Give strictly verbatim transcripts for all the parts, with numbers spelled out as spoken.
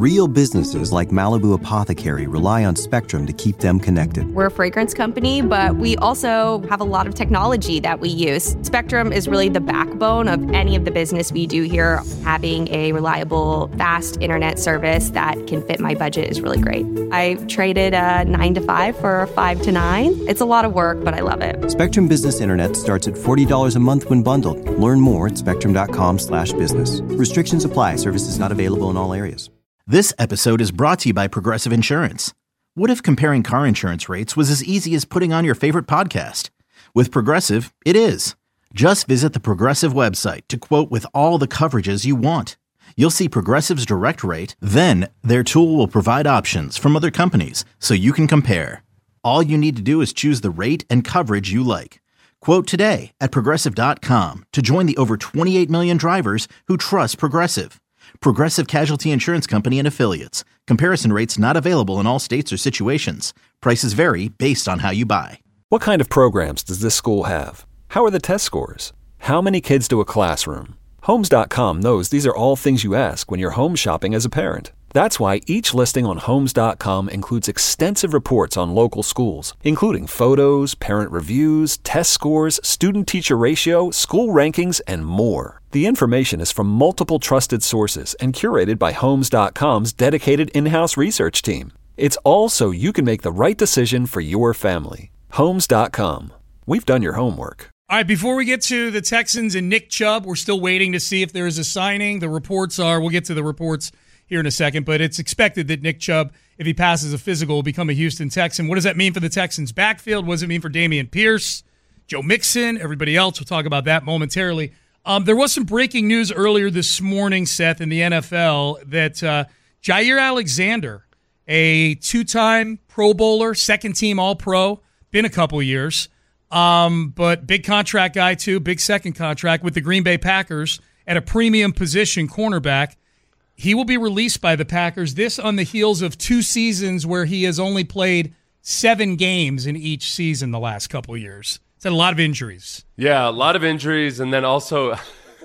Real businesses like Malibu Apothecary rely on Spectrum to keep them connected. We're a fragrance company, but we also have a lot of technology that we use. Spectrum is really the backbone of any of the business we do here. Having a reliable, fast internet service that can fit my budget is really great. I traded a nine to five for a five to nine. It's a lot of work, but I love it. Spectrum Business Internet starts at forty dollars a month when bundled. Learn more at spectrum.com slash business. Restrictions apply. Services not available in all areas. This episode is brought to you by Progressive Insurance. What if comparing car insurance rates was as easy as putting on your favorite podcast? With Progressive, it is. Just visit the Progressive website to quote with all the coverages you want. You'll see Progressive's direct rate, then their tool will provide options from other companies so you can compare. All you need to do is choose the rate and coverage you like. Quote today at progressive dot com to join the over twenty-eight million drivers who trust Progressive. Progressive Casualty Insurance Company and Affiliates. Comparison rates not available in all states or situations. Prices vary based on how you buy. What kind of programs does this school have? How are the test scores? How many kids do a classroom? Homes dot com knows these are all things you ask when you're home shopping as a parent. That's why each listing on Homes dot com includes extensive reports on local schools, including photos, parent reviews, test scores, student-teacher ratio, school rankings, and more. The information is from multiple trusted sources and curated by Homes dot com's dedicated in-house research team. It's all so you can make the right decision for your family. Homes dot com. We've done your homework. All right, before we get to the Texans and Nick Chubb, we're still waiting to see if there is a signing. The reports are, we'll get to the reports here in a second, but it's expected that Nick Chubb, if he passes a physical, will become a Houston Texan. What does that mean for the Texans' backfield? What does it mean for Dameon Pierce, Joe Mixon, everybody else? We'll talk about that momentarily. Um, there was some breaking news earlier this morning, Seth, in the N F L that uh, Jair Alexander, a two-time Pro Bowler, second-team All-Pro, been a couple years, um, but big contract guy too, big second contract with the Green Bay Packers at a premium position, cornerback. He will be released by the Packers, this on the heels of two seasons where he has only played seven games in each season the last couple years. He's had a lot of injuries. Yeah, a lot of injuries, and then also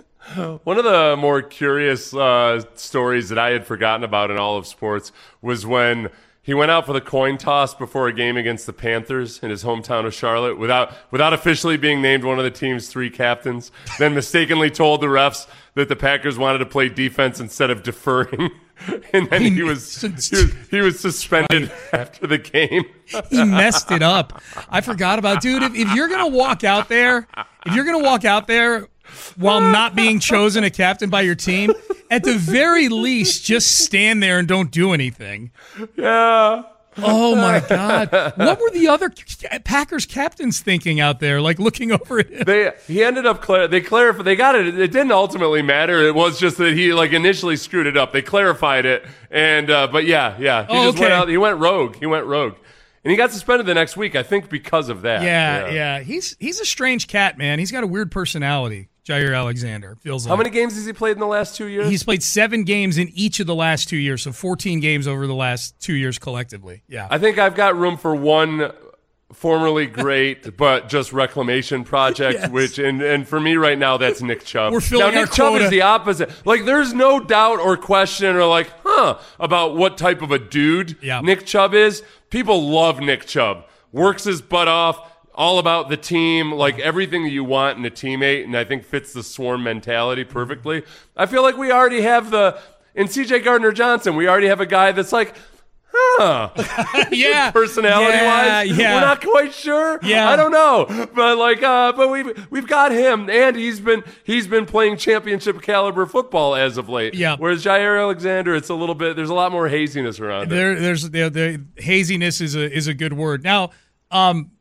one of the more curious uh, stories that I had forgotten about in all of sports was when he went out for the coin toss before a game against the Panthers in his hometown of Charlotte without without officially being named one of the team's three captains, then mistakenly told the refs that the Packers wanted to play defense instead of deferring, and then he was he was, he was suspended after the game. He messed it up. I forgot about, dude, if, if you're going to walk out there, if you're going to walk out there while not being chosen a captain by your team, at the very least, just stand there and don't do anything. Yeah. Oh, my God. What were the other Packers captains thinking out there, like looking over at him? They, he ended up, clar- they clarified, they got it. It didn't ultimately matter. It was just that he like initially screwed it up. They clarified it. And, uh, but yeah, yeah. He oh, just okay. went out, he went rogue. He went rogue. And he got suspended the next week, I think, because of that. Yeah, yeah. yeah. He's he's a strange cat, man. He's got a weird personality, Jair Alexander. Feels like. How many games has he played in the last two years? He's played seven games in each of the last two years, so fourteen games over the last two years collectively. Yeah. I think I've got room for one formerly great but just reclamation project, yes. which and and for me right now that's Nick Chubb. We're filling now our Nick Chubb quota. is the opposite. Like there's no doubt or question or like huh about what type of a dude yeah. Nick Chubb is. People love Nick Chubb. Works his butt off. All about the team, like everything that you want in a teammate, and I think fits the swarm mentality perfectly. I feel like we already have the in C J Gardner-Johnson. We already have a guy that's like. Huh. yeah. Personality yeah, wise. Yeah. We're not quite sure. Yeah. I don't know. But like uh but we've we've got him and he's been he's been playing championship caliber football as of late. Yeah. Whereas Jair Alexander, it's a little bit there's a lot more haziness around there, it. There's the, the haziness is a is a good word. Now, um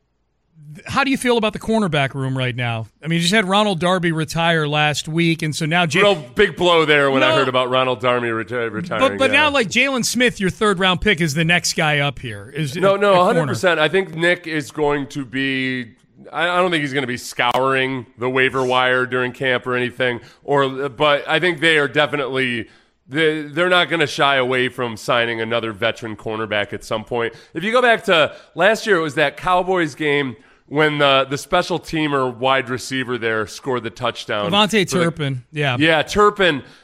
how do you feel about the cornerback room right now? I mean, you just had Ronald Darby retire last week, and so now Jay- real big blow there when no, I heard about Ronald Darby reti- retiring. But but yeah. now, like Jalen Smith, your third round pick is the next guy up here. Is no no one hundred corner. percent. I think Nick is going to be. I don't think he's going to be scouring the waiver wire during camp or anything. Or but I think they are definitely. They're not going to shy away from signing another veteran cornerback at some point. If you go back to last year, it was that Cowboys game. When the, the special teamer wide receiver there scored the touchdown. Devontae Turpin, yeah. Yeah, Turpin.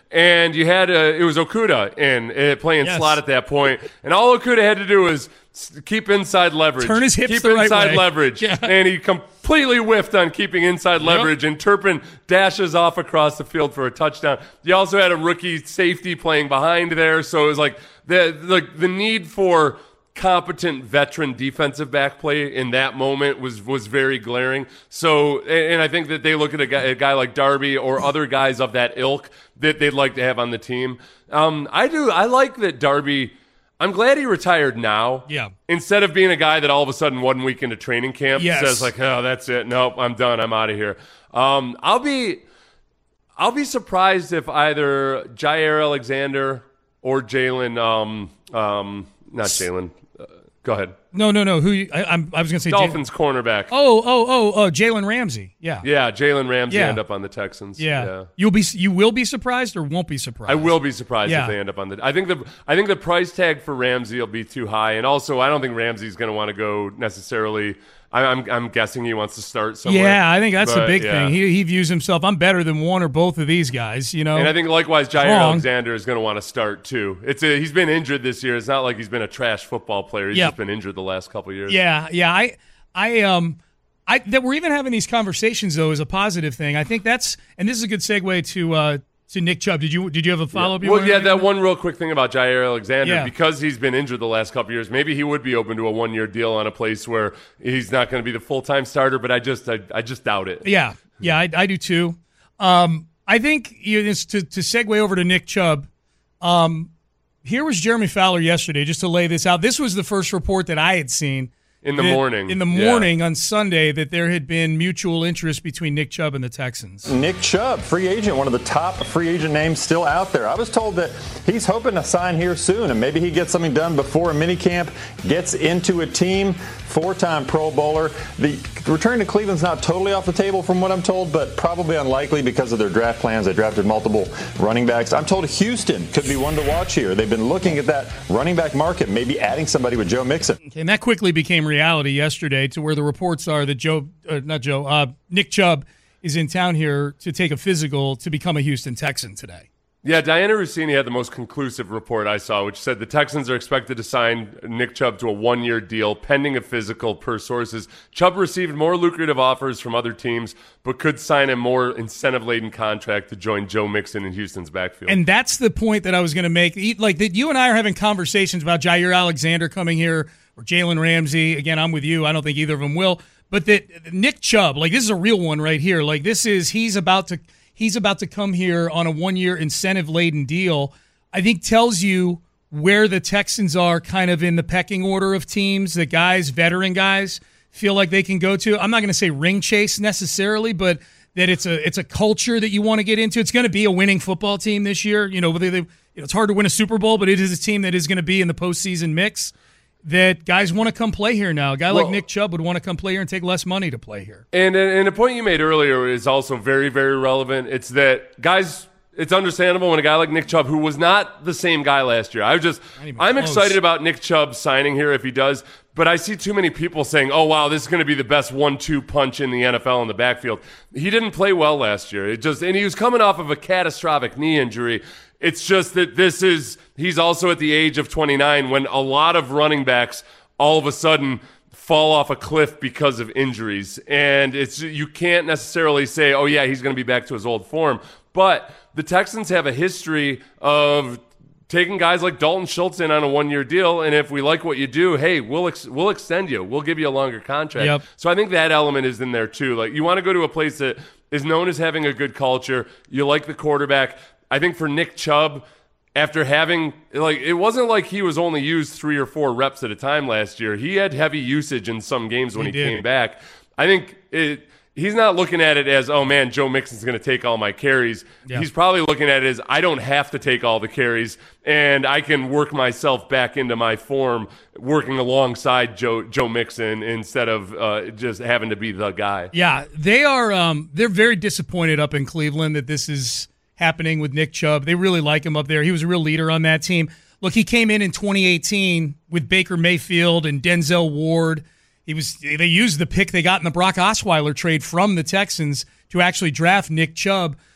and you had uh, it was Okudah in uh, playing Yes. slot at that point, and all Okudah had to do was s- keep inside leverage, Turn his hips keep the right inside way. leverage, Yeah. and he completely whiffed on keeping inside leverage, and Turpin dashes off across the field for a touchdown. You also had a rookie safety playing behind there, so it was like the the, the need for competent veteran defensive back play in that moment was was very glaring. So, and and I think that they look at a guy, a guy like Darby or other guys of that ilk that they'd like to have on the team. Um, I do. I like that Darby. I'm glad he retired now. Yeah. Instead of being a guy that all of a sudden one week into training camp Yes. says like, "Oh, that's it. Nope, I'm done. I'm out of here." Um, I'll be, I'll be surprised if either Jair Alexander or Jalen, um, um, not Jalen. Uh, go ahead. No, no, no. Who? You, I, I'm, I was going to say Dolphins Jay- cornerback. Oh, oh, oh, oh, Jalen Ramsey. Yeah. Yeah, Jalen Ramsey Yeah. end up on the Texans. Yeah. yeah. You'll be you will be surprised or won't be surprised. I will be surprised Yeah. if they end up on the. I think the I think the price tag for Ramsey will be too high, and also I don't think Ramsey's going to want to go necessarily. I, I'm I'm guessing he wants to start somewhere. Yeah, I think that's the But, big yeah. thing. He he views himself. I'm better than one or both of these guys. You know. And I think likewise, Jair Wrong. Alexander is going to want to start too. It's a, he's been injured this year. It's not like he's been a trash football player. He's Yep. just been injured the last couple of years. Yeah, yeah. I, I, um, I that we're even having these conversations though is a positive thing. I think that's, and this is a good segue to uh, to Nick Chubb. Did you did you have a follow up? Well, yeah, that one real quick thing about Jair Alexander, Yeah. because he's been injured the last couple of years, maybe he would be open to a one-year deal on a place where he's not going to be the full-time starter, but I just I, I just doubt it. Yeah, yeah, I, I do too. Um, I think you know, just to to segue over to Nick Chubb. Um, here was Jeremy Fowler yesterday, just to lay this out. This was the first report that I had seen. In the that- morning. In the Yeah. morning on Sunday, that there had been mutual interest between Nick Chubb and the Texans. Nick Chubb, free agent, one of the top free agent names still out there. I was told that he's hoping to sign here soon, and maybe he gets something done before a minicamp, gets into a team, four-time Pro Bowler. The return to Cleveland's not totally off the table from what I'm told, but probably unlikely because of their draft plans. They drafted multiple running backs. I'm told Houston could be one to watch here. They've been looking at that running back market, maybe adding somebody with Joe Mixon. And that quickly became reality yesterday, to where the reports are that Joe, uh, not Joe, uh, Nick Chubb is in town here to take a physical to become a Houston Texan today. Yeah, Diana Rossini had the most conclusive report I saw, which said the Texans are expected to sign Nick Chubb to a one-year deal pending a physical per sources. Chubb received more lucrative offers from other teams, but could sign a more incentive-laden contract to join Joe Mixon in Houston's backfield. And that's the point that I was going to make. E- Like that, you and I are having conversations about Jair Alexander coming here or Jalen Ramsey. Again, I'm with you. I don't think either of them will. But that Nick Chubb, like this is a real one right here. Like this is he's about to he's about to come here on a one-year incentive-laden deal. I think tells you where the Texans are kind of in the pecking order of teams. The guys, veteran guys, feel like they can go to. I'm not going to say ring chase necessarily, but that it's a it's a culture that you want to get into. It's going to be a winning football team this year. You know, whether they, you know, it's hard to win a Super Bowl, but it is a team that is going to be in the postseason mix. That guys want to come play here now. A guy Well- like Nick Chubb would want to come play here and take less money to play here. And and a point you made earlier is also very, very relevant. It's that guys, it's understandable when a guy like Nick Chubb, who was not the same guy last year, I was just, even I'm close. excited about Nick Chubb signing here if he does, but I see too many people saying, oh, wow, this is going to be the best one two punch in the N F L in the backfield. He didn't play well last year. It just, and he was coming off of a catastrophic knee injury. It's just that this is, he's also at the age of twenty-nine when a lot of running backs all of a sudden fall off a cliff because of injuries. And it's you can't necessarily say, oh, yeah, he's going to be back to his old form. But the Texans have a history of taking guys like Dalton Schultz in on a one-year deal, and if we like what you do, hey, we'll ex- we'll extend you. We'll give you a longer contract. Yep. So I think that element is in there too. Like you want to go to a place that is known as having a good culture. You like the quarterback. I think for Nick Chubb, after having, like, it wasn't like he was only used three or four reps at a time last year. He had heavy usage in some games when He he, did. came back. I think it, he's not looking at it as, oh, man, Joe Mixon's going to take all my carries. Yeah. He's probably looking at it as, I don't have to take all the carries, and I can work myself back into my form working alongside Joe Joe Mixon instead of uh, just having to be the guy. Yeah, they are. Um, they're very disappointed up in Cleveland that this is happening with Nick Chubb. They really like him up there. He was a real leader on that team. Look, he came in in twenty eighteen with Baker Mayfield and Denzel Ward. He was. They used the pick they got in the Brock Osweiler trade from the Texans to actually draft Nick Chubb.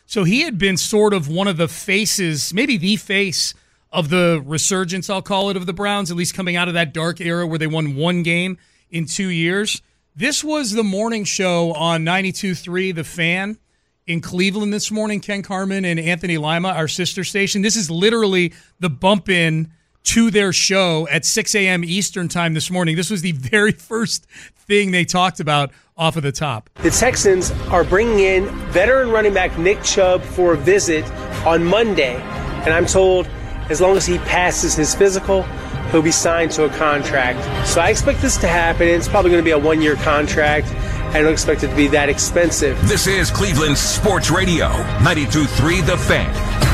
So he had been sort of one of the faces, maybe the face of the resurgence, I'll call it, of the Browns, at least coming out of that dark era where they won one game in two years. This was the morning show on ninety-two point three The Fan in Cleveland this morning. Ken Carman and Anthony Lima, our sister station. This is literally the bump in to their show at six a.m. Eastern time this morning. This was the very first thing they talked about off of the top. The Texans are bringing in veteran running back Nick Chubb for a visit on Monday, and I'm told as long as he passes his physical, he'll be signed to a contract. So I expect this to happen. It's probably going to be a one-year contract. I don't expect it to be that expensive. This is Cleveland Sports Radio, ninety-two point three The Fan.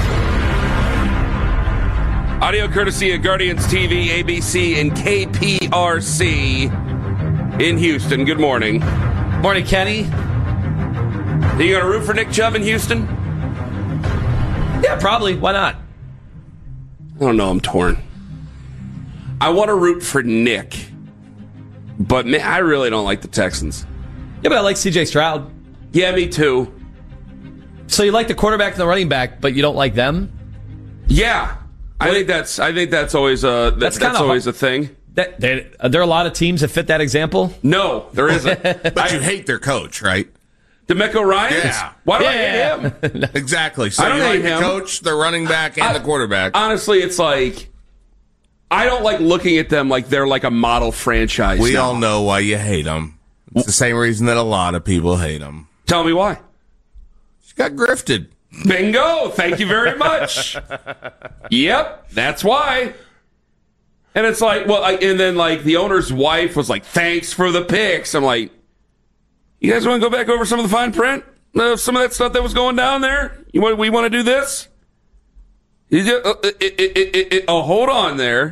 Audio courtesy of Guardians T V, A B C, and K P R C in Houston. Good morning. Morning, Kenny. Are you going to root for Nick Chubb in Houston? Yeah, probably. Why not? I don't know. I'm torn. I want to root for Nick, but man, I really don't like the Texans. Yeah, but I like C J Stroud. Yeah, me too. So you like the quarterback and the running back, but you don't like them? Yeah, I think that's. I think that's always a. That, that's that's always hard. a thing. That, there, are there a lot of teams that fit that example? No, there isn't. But I, you hate their coach, right? DeMeco Ryans? Yeah. Why do yeah. I hate him? Exactly. So I don't you hate like him. the coach, the running back, and I, the quarterback. Honestly, it's like I don't like looking at them like they're like a model franchise. We now. all know why you hate them. It's the same reason that a lot of people hate them. Tell me why. She got grifted. Bingo. Thank you very much. Yep, that's why. And it's like, well, I, and then like the owner's wife was like, thanks for the picks. I'm like, you guys want to go back over some of the fine print? Uh, some of that stuff that was going down there? You want, we want to do this? You just, uh, it, it, it, it, oh, hold on there.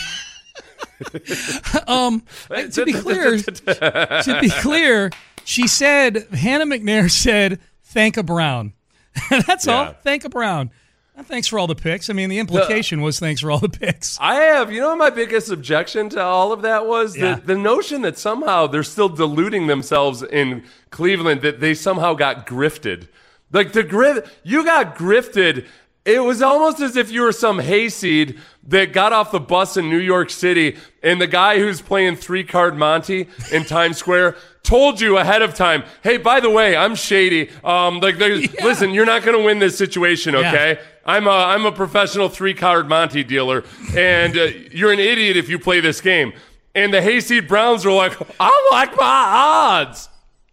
um, to be clear, to be clear, she said, Hannah McNair said, thank a Brown. That's yeah. all. Thank a Brown. Not thanks for all the picks. I mean, the implication the, was thanks for all the picks. I have, you know what my biggest objection to all of that was? Yeah. The, the notion that somehow they're still deluding themselves in Cleveland, that they somehow got grifted. Like, the grif- you got grifted. It was almost as if you were some hayseed that got off the bus in New York City, and the guy who's playing three-card Monty in Times Square told you ahead of time, hey, by the way, I'm shady. Um, like, yeah. Listen, you're not going to win this situation, okay? Yeah. I'm a, I'm a professional three-card Monty dealer, and uh, you're an idiot if you play this game. And the hayseed Browns were like, I like my odds.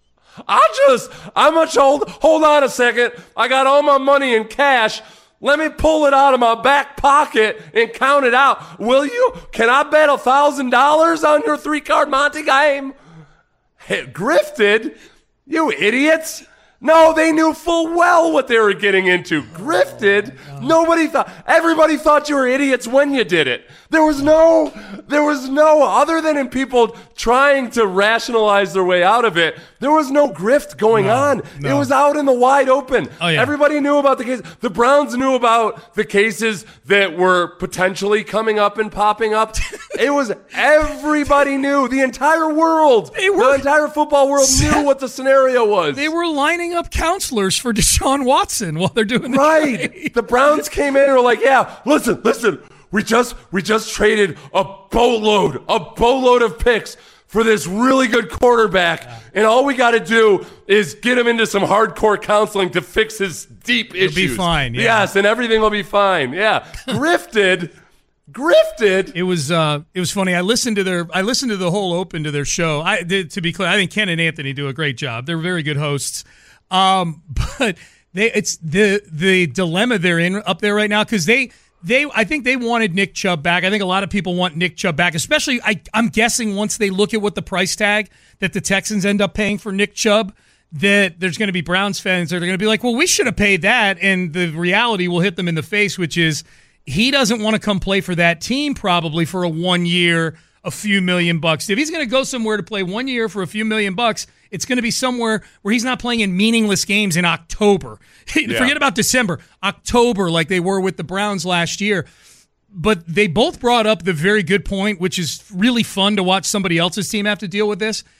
I just, I'm much hold, hold on a second. I got all my money in cash. Let me pull it out of my back pocket and count it out. Will you? Can I bet one thousand dollars on your three-card Monty game? Hey, grifted? You idiots. No, they knew full well what they were getting into. Grifted? Nobody thought, everybody thought you were idiots when you did it. There was no, there was no, other than in people trying to rationalize their way out of it, there was no grift going no, on. No. It was out in the wide open. Oh, yeah. Everybody knew about the case. The Browns knew about the cases that were potentially coming up and popping up. It was, everybody knew. The entire world, they were, the entire football world knew what the scenario was. They were lining up counselors for Deshaun Watson while they're doing the right. trade. The Browns came in and were like, yeah, listen, listen. We just we just traded a boatload, a boatload of picks for this really good quarterback, yeah. and all we got to do is get him into some hardcore counseling to fix his deep It'll issues. It'll be fine. Yeah. Yes, and everything will be fine. Yeah, grifted, grifted. It was uh, it was funny. I listened to their I listened to the whole open to their show. I did, to be clear, I think Ken and Anthony do a great job. They're very good hosts, um, but they it's the the dilemma they're in up there right now because they. They, I think they wanted Nick Chubb back. I think a lot of people want Nick Chubb back, especially I, I'm guessing once they look at what the price tag that the Texans end up paying for Nick Chubb, that there's going to be Browns fans that are going to be like, well, we should have paid that. And the reality will hit them in the face, which is he doesn't want to come play for that team probably for a one year, a few million bucks. If he's going to go somewhere to play one year for a few million bucks, it's going to be somewhere where he's not playing in meaningless games in October. Yeah. Forget about December. October, like they were with the Browns last year. But they both brought up the very good point, which is really fun to watch somebody else's team have to deal with this.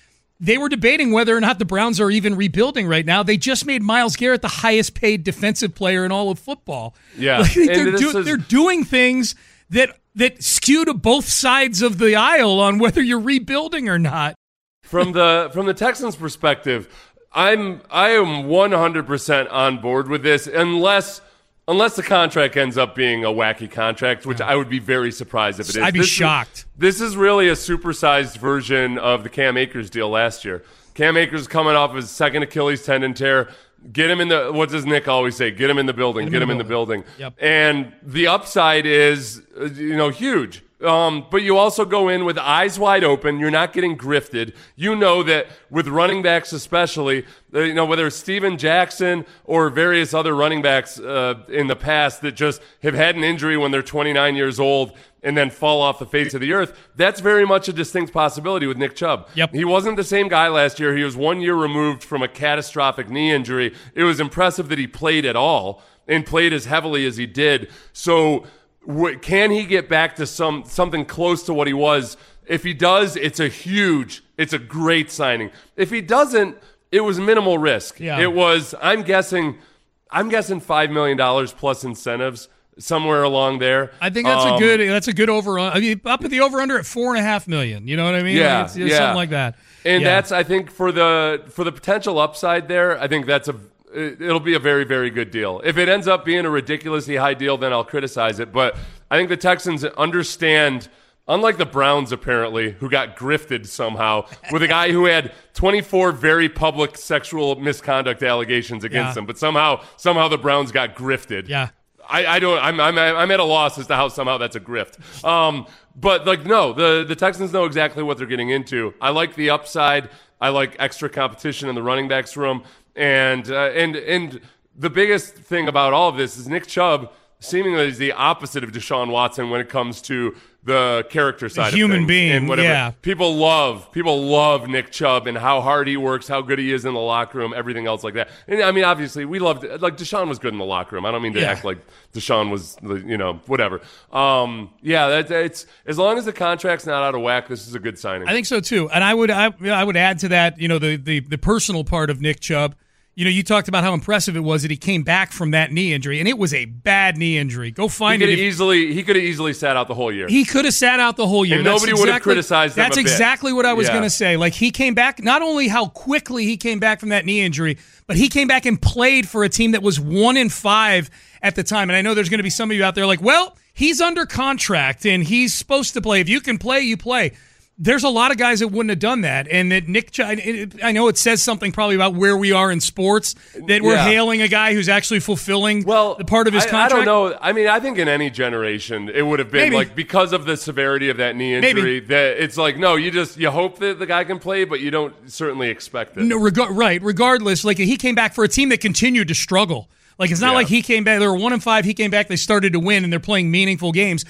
they were debating whether or not the Browns are even rebuilding right now. They just made Myles Garrett the highest paid defensive player in all of football. Yeah. Like, they're, do, is- they're doing things that that skew to both sides of the aisle on whether you're rebuilding or not. From the from the Texans' perspective, I'm I am one hundred percent on board with this unless unless the contract ends up being a wacky contract, which I would be very surprised if it is. I'd be this shocked. Is, this is really a supersized version of the Cam Akers deal last year. Cam Akers coming off his second Achilles tendon tear. Get him in the, what does Nick always say? Get him in the building. Get him, Get him in the building. In the building. Yep. And the upside is, you know, huge. Um, but you also go in with eyes wide open. You're not getting grifted. You know that with running backs especially, uh, you know, whether it's Steven Jackson or various other running backs uh, in the past that just have had an injury when they're twenty-nine years old and then fall off the face of the earth, that's very much a distinct possibility with Nick Chubb. Yep. He wasn't the same guy last year. He was one year removed from a catastrophic knee injury. It was impressive that he played at all and played as heavily as he did. So w- can he get back to some something close to what he was? If he does, it's a huge, it's a great signing. If he doesn't, it was minimal risk. Yeah. It was, I'm guessing, I'm guessing five million dollars plus incentives. Somewhere along there, I think that's um, a good. That's a good over. I mean, up at the over under at four and a half million. You know what I mean? Yeah, like it's, it's yeah. something like that. And yeah. that's, I think, for the for the potential upside there, I think that's a it'll be a very very good deal. If it ends up being a ridiculously high deal, then I'll criticize it. But I think the Texans understand. Unlike the Browns, apparently, who got grifted somehow with a guy who had twenty-four very public sexual misconduct allegations against Yeah. him, but somehow somehow the Browns got grifted. Yeah. I, I don't. I'm, I'm I'm at a loss as to how somehow that's a grift. Um, but like no, the the Texans know exactly what they're getting into. I like the upside. I like extra competition in the running backs room, and uh, and and the biggest thing about all of this is Nick Chubb seemingly is the opposite of Deshaun Watson when it comes to the character side, human of things being, and whatever. yeah. People love people love Nick Chubb and how hard he works, how good he is in the locker room, everything else like that. And I mean, obviously, we loved like Deshaun was good in the locker room. I don't mean to Yeah. act like Deshaun was, you know, whatever. Um, yeah, that, it's as long as the contract's not out of whack, this is a good signing. I think so too, and I would I, I would add to that, you know, the, the the personal part of Nick Chubb. You know, you talked about how impressive it was that he came back from that knee injury, and it was a bad knee injury. Go he find could it. have if- easily he could have easily sat out the whole year. He could have sat out the whole year. And That's nobody would have exactly- criticized him That's a bit. exactly what I was Yeah. going to say. Like, he came back, not only how quickly he came back from that knee injury, but he came back and played for a team that was one in five at the time. And I know there's going to be some of you out there like, well, he's under contract and he's supposed to play. If you can play, you play. There's a lot of guys that wouldn't have done that, and that Nick. Ch- I know it says something probably about where we are in sports that we're Yeah. hailing a guy who's actually fulfilling well, the part of his I, contract. I don't know. I mean, I think in any generation it would have been Maybe. like because of the severity of that knee injury Maybe. that it's like no, you just you hope that the guy can play, but you don't certainly expect it. No, reg- right. Regardless, like he came back for a team that continued to struggle. Like it's not Yeah. like he came back. They were one and five. He came back. They started to win, and they're playing meaningful games.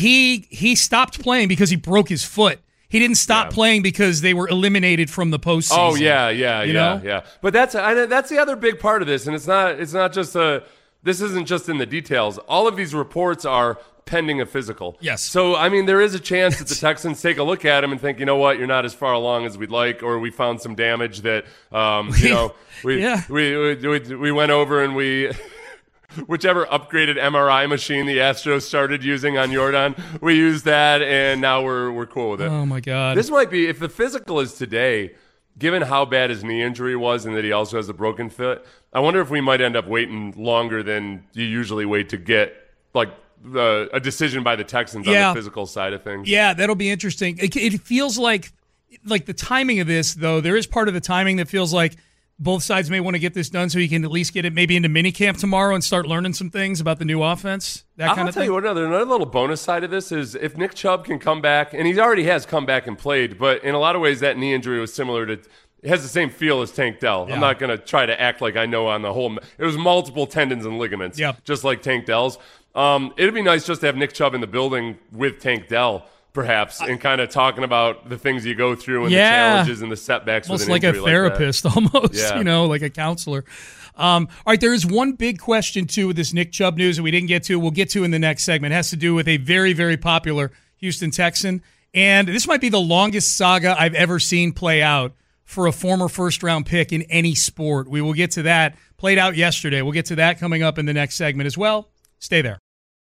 He he stopped playing because he broke his foot. He didn't stop Yeah. playing because they were eliminated from the postseason. Oh yeah, yeah, You yeah, know? yeah. But that's I, that's the other big part of this, and it's not it's not just a this isn't just in the details. All of these reports are pending a physical. Yes. So I mean, there is a chance that the Texans take a look at him and think, you know what, you're not as far along as we'd like, or we found some damage that um, you know we, Yeah. we, we we we went over and we. Whichever upgraded M R I machine the Astros started using on Jordan, we used that, and now we're we're cool with it. Oh my God. This might be if the physical is today, given how bad his knee injury was and that he also has a broken foot. I wonder if we might end up waiting longer than you usually wait to get like the, a decision by the Texans Yeah. on the physical side of things. Yeah, that'll be interesting. It, it feels like like the timing of this, though. There is part of the timing that feels like both sides may want to get this done so you can at least get it maybe into minicamp tomorrow and start learning some things about the new offense. That I'll kind of tell thing. you what, another, another little bonus side of this is if Nick Chubb can come back, and he already has come back and played, but in a lot of ways that knee injury was similar to, it has the same feel as Tank Dell. Yeah. I'm not going to try to act like I know on the whole, it was multiple tendons and ligaments, Yep. just like Tank Dell's. Um, it'd be nice just to have Nick Chubb in the building with Tank Dell, perhaps, and kind of talking about the things you go through and Yeah. the challenges and the setbacks Almost with an like a injury therapist, like that. almost, Yeah. you know, like a counselor. Um, all right, there is one big question, too, with this Nick Chubb news that we didn't get to. We'll get to in the next segment. It has to do with a very, very popular Houston Texan. And this might be the longest saga I've ever seen play out for a former first-round pick in any sport. We will get to that. Played out yesterday. We'll get to that coming up in the next segment as well. Stay there.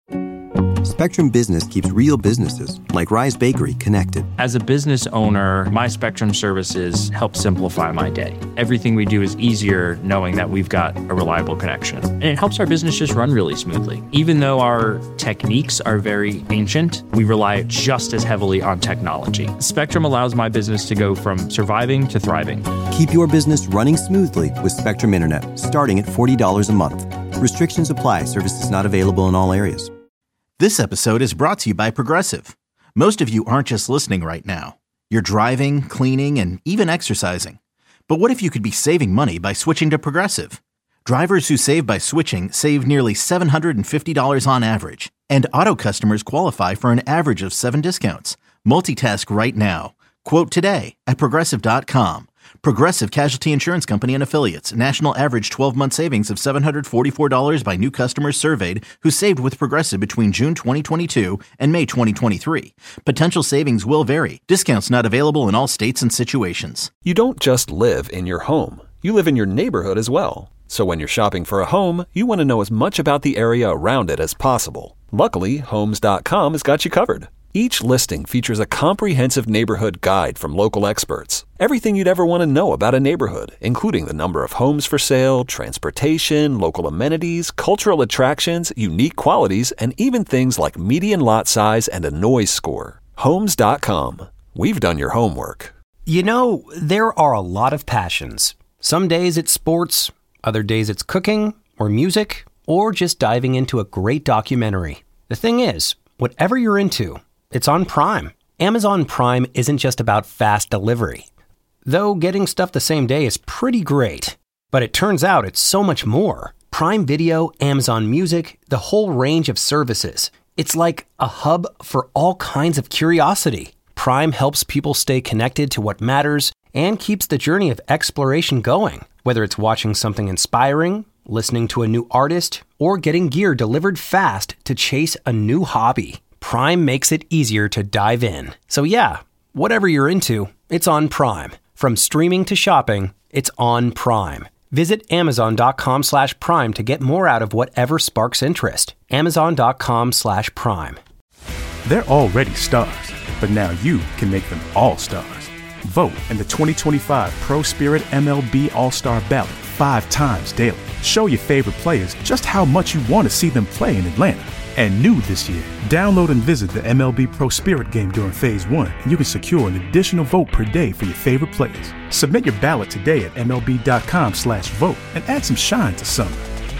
Spectrum Business keeps real businesses, like Rise Bakery, connected. As a business owner, my Spectrum services help simplify my day. Everything we do is easier knowing that we've got a reliable connection. And it helps our business just run really smoothly. Even though our techniques are very ancient, we rely just as heavily on technology. Spectrum allows my business to go from surviving to thriving. Keep your business running smoothly with Spectrum Internet, starting at forty dollars a month. Restrictions apply. Services not available in all areas. This episode is brought to you by Progressive. Most of you aren't just listening right now. You're driving, cleaning, and even exercising. But what if you could be saving money by switching to Progressive? Drivers who save by switching save nearly seven hundred fifty dollars on average. And auto customers qualify for an average of seven discounts. Multitask right now. Quote today at Progressive dot com. Progressive Casualty Insurance Company and Affiliates. National average twelve-month savings of seven hundred forty-four dollars by new customers surveyed who saved with Progressive between June twenty twenty-two and May twenty twenty-three. Potential savings will vary. Discounts not available in all states and situations. You don't just live in your home. You live in your neighborhood as well. So when you're shopping for a home, you want to know as much about the area around it as possible. Luckily, Homes dot com has got you covered. Each listing features a comprehensive neighborhood guide from local experts. Everything you'd ever want to know about a neighborhood, including the number of homes for sale, transportation, local amenities, cultural attractions, unique qualities, and even things like median lot size and a noise score. Homes dot com. We've done your homework. You know, there are a lot of passions. Some days it's sports, other days it's cooking, or music, or just diving into a great documentary. The thing is, whatever you're into, it's on Prime. Amazon Prime isn't just about fast delivery. Though getting stuff the same day is pretty great. But it turns out it's so much more. Prime Video, Amazon Music, the whole range of services. It's like a hub for all kinds of curiosity. Prime helps people stay connected to what matters and keeps the journey of exploration going. Whether it's watching something inspiring, listening to a new artist, or getting gear delivered fast to chase a new hobby. Prime makes it easier to dive in. So yeah, whatever you're into, it's on Prime. From streaming to shopping, it's on Prime. Visit Amazon dot com slash Prime to get more out of whatever sparks interest. Amazon dot com slash Prime. They're already stars, but now you can make them all stars. Vote in the twenty twenty-five Pro Spirit M L B All-Star Ballot five times daily. Show your favorite players just how much you want to see them play in Atlanta. And new this year, download and visit the M L B Pro Spirit game during Phase one, and you can secure an additional vote per day for your favorite players. Submit your ballot today at M L B dot com slash vote and add some shine to summer.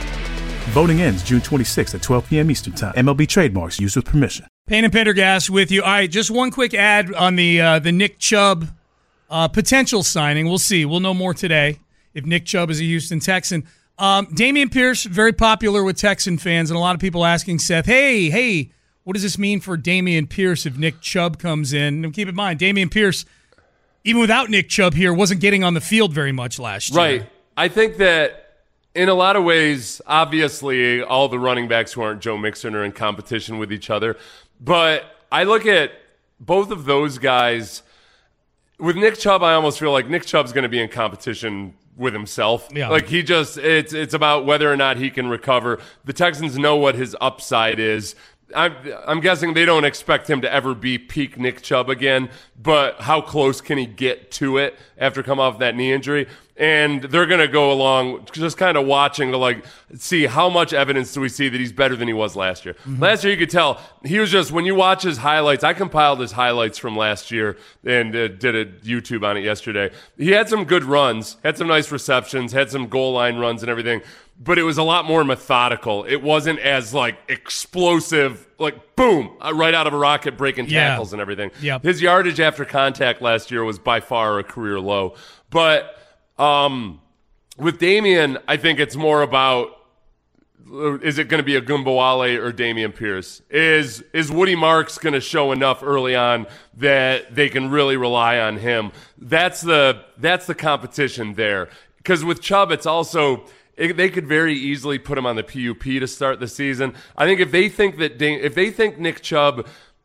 Voting ends June twenty-sixth at twelve p.m. Eastern Time. M L B trademarks used with permission. Payne and Pendergast with you. All right, just one quick ad on the uh, the Nick Chubb uh, potential signing. We'll see. We'll know more today if Nick Chubb is a Houston Texan. Um, Dameon Pierce, very popular with Texan fans, and a lot of people asking Seth, hey, hey, what does this mean for Dameon Pierce if Nick Chubb comes in? And keep in mind, Dameon Pierce, even without Nick Chubb here, wasn't getting on the field very much last year. Right. I think that in a lot of ways, obviously, all the running backs who aren't Joe Mixon are in competition with each other. But I look at both of those guys. With Nick Chubb, I almost feel like Nick Chubb's going to be in competition with himself. Yeah. Like he just, it's it's about whether or not he can recover. The Texans know what his upside is. I'm, I'm guessing they don't expect him to ever be peak Nick Chubb again, but how close can he get to it after coming off that knee injury? And they're going to go along just kind of watching to like see how much evidence do we see that he's better than he was last year. Mm-hmm. Last year you could tell he was just, when you watch his highlights, I compiled his highlights from last year and uh, did a YouTube on it yesterday. He had some good runs, had some nice receptions, had some goal line runs and everything, but it was a lot more methodical. It wasn't as like explosive, like boom, right out of a rocket, breaking tackles yeah. and everything. Yep. His yardage after contact last year was by far a career low. But um, with Dameon, I think it's more about, is it going to be a Gumbawale or Dameon Pierce? Is is Woody Marks going to show enough early on that they can really rely on him? That's the that's the competition there. Because with Chubb, it's also, it, they could very easily put him on the P U P to start the season. I think if they think that if they think Nick Chubb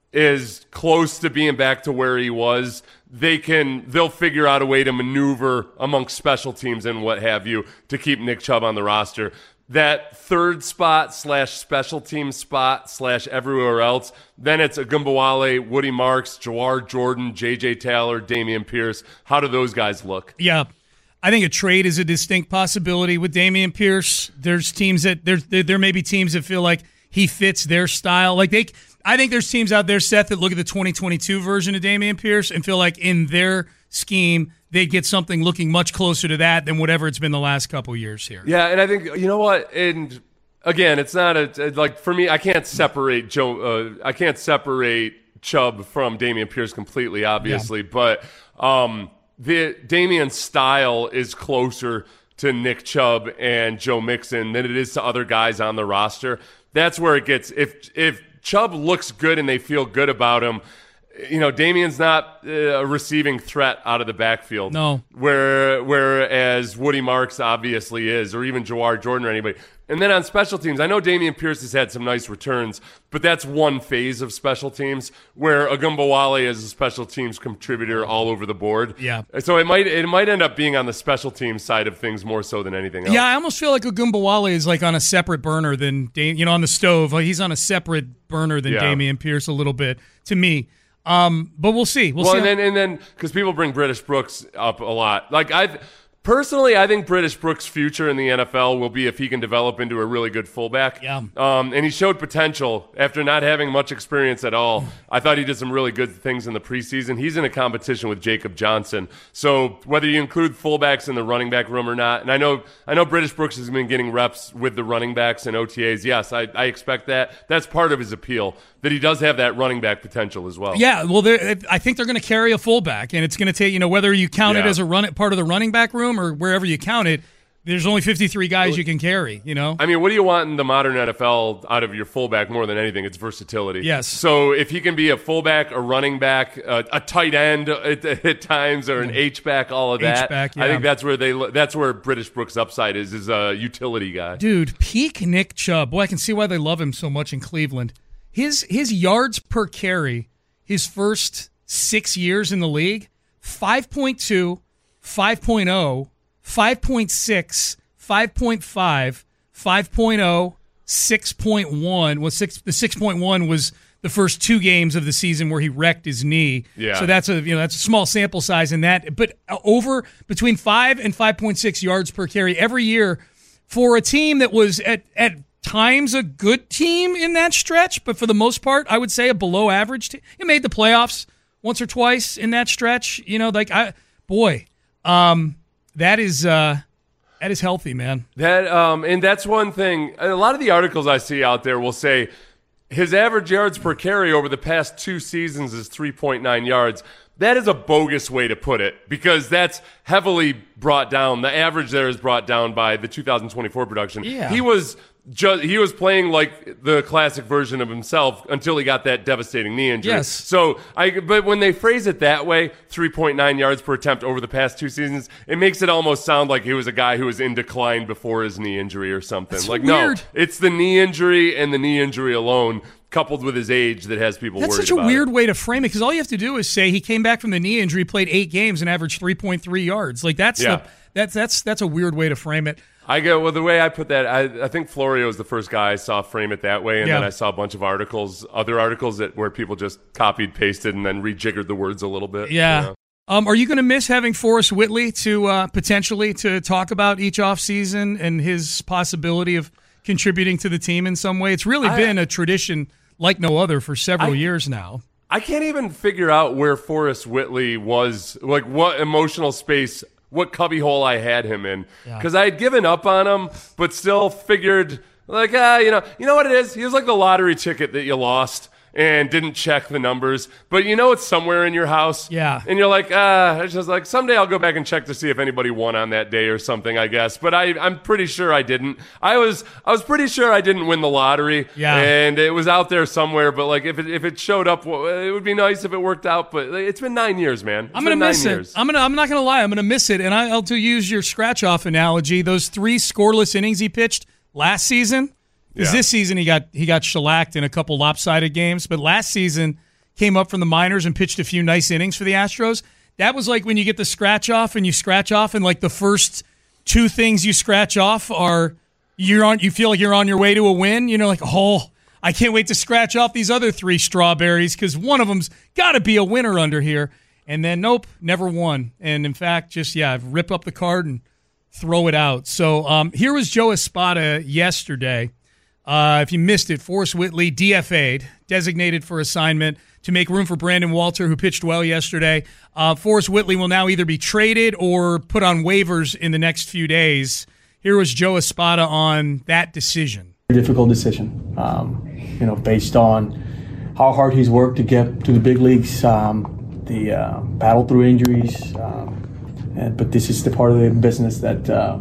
is close to being back to where he was, they can they'll figure out a way to maneuver amongst special teams and what have you to keep Nick Chubb on the roster. That third spot slash special team spot slash everywhere else, then it's Agumbawale, Woody Marks, Jawar Jordan, J J Taylor, Dameon Pierce. How do those guys look? Yeah. I think a trade is a distinct possibility with Dameon Pierce. There's teams that there's there, there may be teams that feel like he fits their style. Like they I think there's teams out there, Seth, that look at the twenty twenty-two version of Dameon Pierce and feel like in their scheme they get something looking much closer to that than whatever it's been the last couple years here. Yeah, and I think, you know what, and again, it's not a, like, for me, I can't separate Joe, uh, I can't separate Chubb from Dameon Pierce completely, obviously, yeah. but um, the Dameon's style is closer to Nick Chubb and Joe Mixon than it is to other guys on the roster. That's where it gets, if if Chubb looks good and they feel good about him, you know, Dameon's not a receiving threat out of the backfield. No. Where, whereas Woody Marks obviously is, or even Jawar Jordan or anybody. And then on special teams, I know Dameon Pierce has had some nice returns, but that's one phase of special teams where Agumbawale is a special teams contributor all over the board. Yeah. So it might it might end up being on the special teams side of things more so than anything else. Yeah, I almost feel like Agumbawale is like on a separate burner than, Dam- you know, on the stove. Like he's on a separate burner than Yeah. Dameon Pierce a little bit, to me. Um, but we'll see. We'll, well, see. and how- then and then because people bring British Brooks up a lot. Like I, personally, I think British Brooks' future in the N F L will be if he can develop into a really good fullback. Yeah. Um, and he showed potential after not having much experience at all. I thought he did some really good things in the preseason. He's in a competition with Jacob Johnson. So whether you include fullbacks in the running back room or not, and I know I know British Brooks has been getting reps with the running backs and O T As. Yes, I, I expect that. That's part of his appeal, that he does have that running back potential as well. Yeah, well, I think they're going to carry a fullback, and it's going to take, you know, whether you count Yeah. it as a run part of the running back room or wherever you count it, there's only fifty-three guys you can carry, you know? I mean, what do you want in the modern N F L out of your fullback more than anything? It's versatility. Yes. So if he can be a fullback, a running back, uh, a tight end at, at times, or an H-back, all of that, H-back, yeah. I think that's where they that's where British Brooks' upside is, is a utility guy. Dude, peak Nick Chubb. Boy, I can see why they love him so much in Cleveland. His his yards per carry, his first six years in the league, five point two, five point oh, five point six, five point five, five point oh, six point one. Well, six, the six point one was the first two games of the season where he wrecked his knee. Yeah. So that's a you know that's a small sample size in that. But over between five and five point six yards per carry every year for a team that was at at times a good team in that stretch, but for the most part, I would say a below average team. It made the playoffs once or twice in that stretch. You know, like I boy, um, that is uh, that is healthy, man. That um, and that's one thing. A lot of the articles I see out there will say his average yards per carry over the past two seasons is three point nine yards. That is a bogus way to put it, because that's heavily brought down. The average there is brought down by the two thousand twenty-four production. Yeah. He was just, he was playing like the classic version of himself until he got that devastating knee injury. Yes. So I, but when they phrase it that way, three point nine yards per attempt over the past two seasons, it makes it almost sound like he was a guy who was in decline before his knee injury or something. That's like weird. no, it's the knee injury and the knee injury alone, coupled with his age, that has people That's worried such a about weird it. way to frame it, because all you have to do is say he came back from the knee injury, played eight games, and averaged three point three yards. Like that's Yeah. the, that's that's that's a weird way to frame it. I go, well, the way I put that, I, I think Florio is the first guy I saw frame it that way, and Yeah. then I saw a bunch of articles, other articles that where people just copied, pasted, and then rejiggered the words a little bit. Yeah. you know? Um, are you going to miss having Forrest Whitley to uh, potentially to talk about each offseason and his possibility of contributing to the team in some way? It's really I- been a tradition like no other for several I- years now. I can't even figure out where Forrest Whitley was, like what emotional space, what cubbyhole I had him in. Yeah. Because I had given up on him, but still figured, like, ah, you know, you know what it is? He was like the lottery ticket that you lost and didn't check the numbers, but you know it's somewhere in your house. Yeah. And you're like, ah, it's just like, someday I'll go back and check to see if anybody won on that day or something, I guess. But I, I'm pretty sure I didn't. I was I was pretty sure I didn't win the lottery. Yeah. And it was out there somewhere, but like if it if it showed up, well, it would be nice if it worked out, but it's been nine years, man. It's I'm gonna been nine miss years. it. I'm gonna. I'm not gonna lie. I'm gonna miss it. And I, I'll to use your scratch off analogy. Those three scoreless innings he pitched last season. Because Yeah. this season he got he got shellacked in a couple lopsided games, but last season came up from the minors and pitched a few nice innings for the Astros. That was like when you get the scratch off and you scratch off and like the first two things you scratch off are you're on. You feel like you're on your way to a win. You know, like, oh, I can't wait to scratch off these other three strawberries because one of them's got to be a winner under here. And then, nope, never won. And in fact, just, yeah, rip up the card and throw it out. So um, here was Joe Espada yesterday. Uh, if you missed it, Forrest Whitley D F A'd, designated for assignment to make room for Brandon Walter, who pitched well yesterday. Uh, Forrest Whitley will now either be traded or put on waivers in the next few days. Here was Joe Espada on that decision. Difficult decision, um, you know, based on how hard he's worked to get to the big leagues, um, the uh, battle through injuries. Um, and, but this is the part of the business that uh,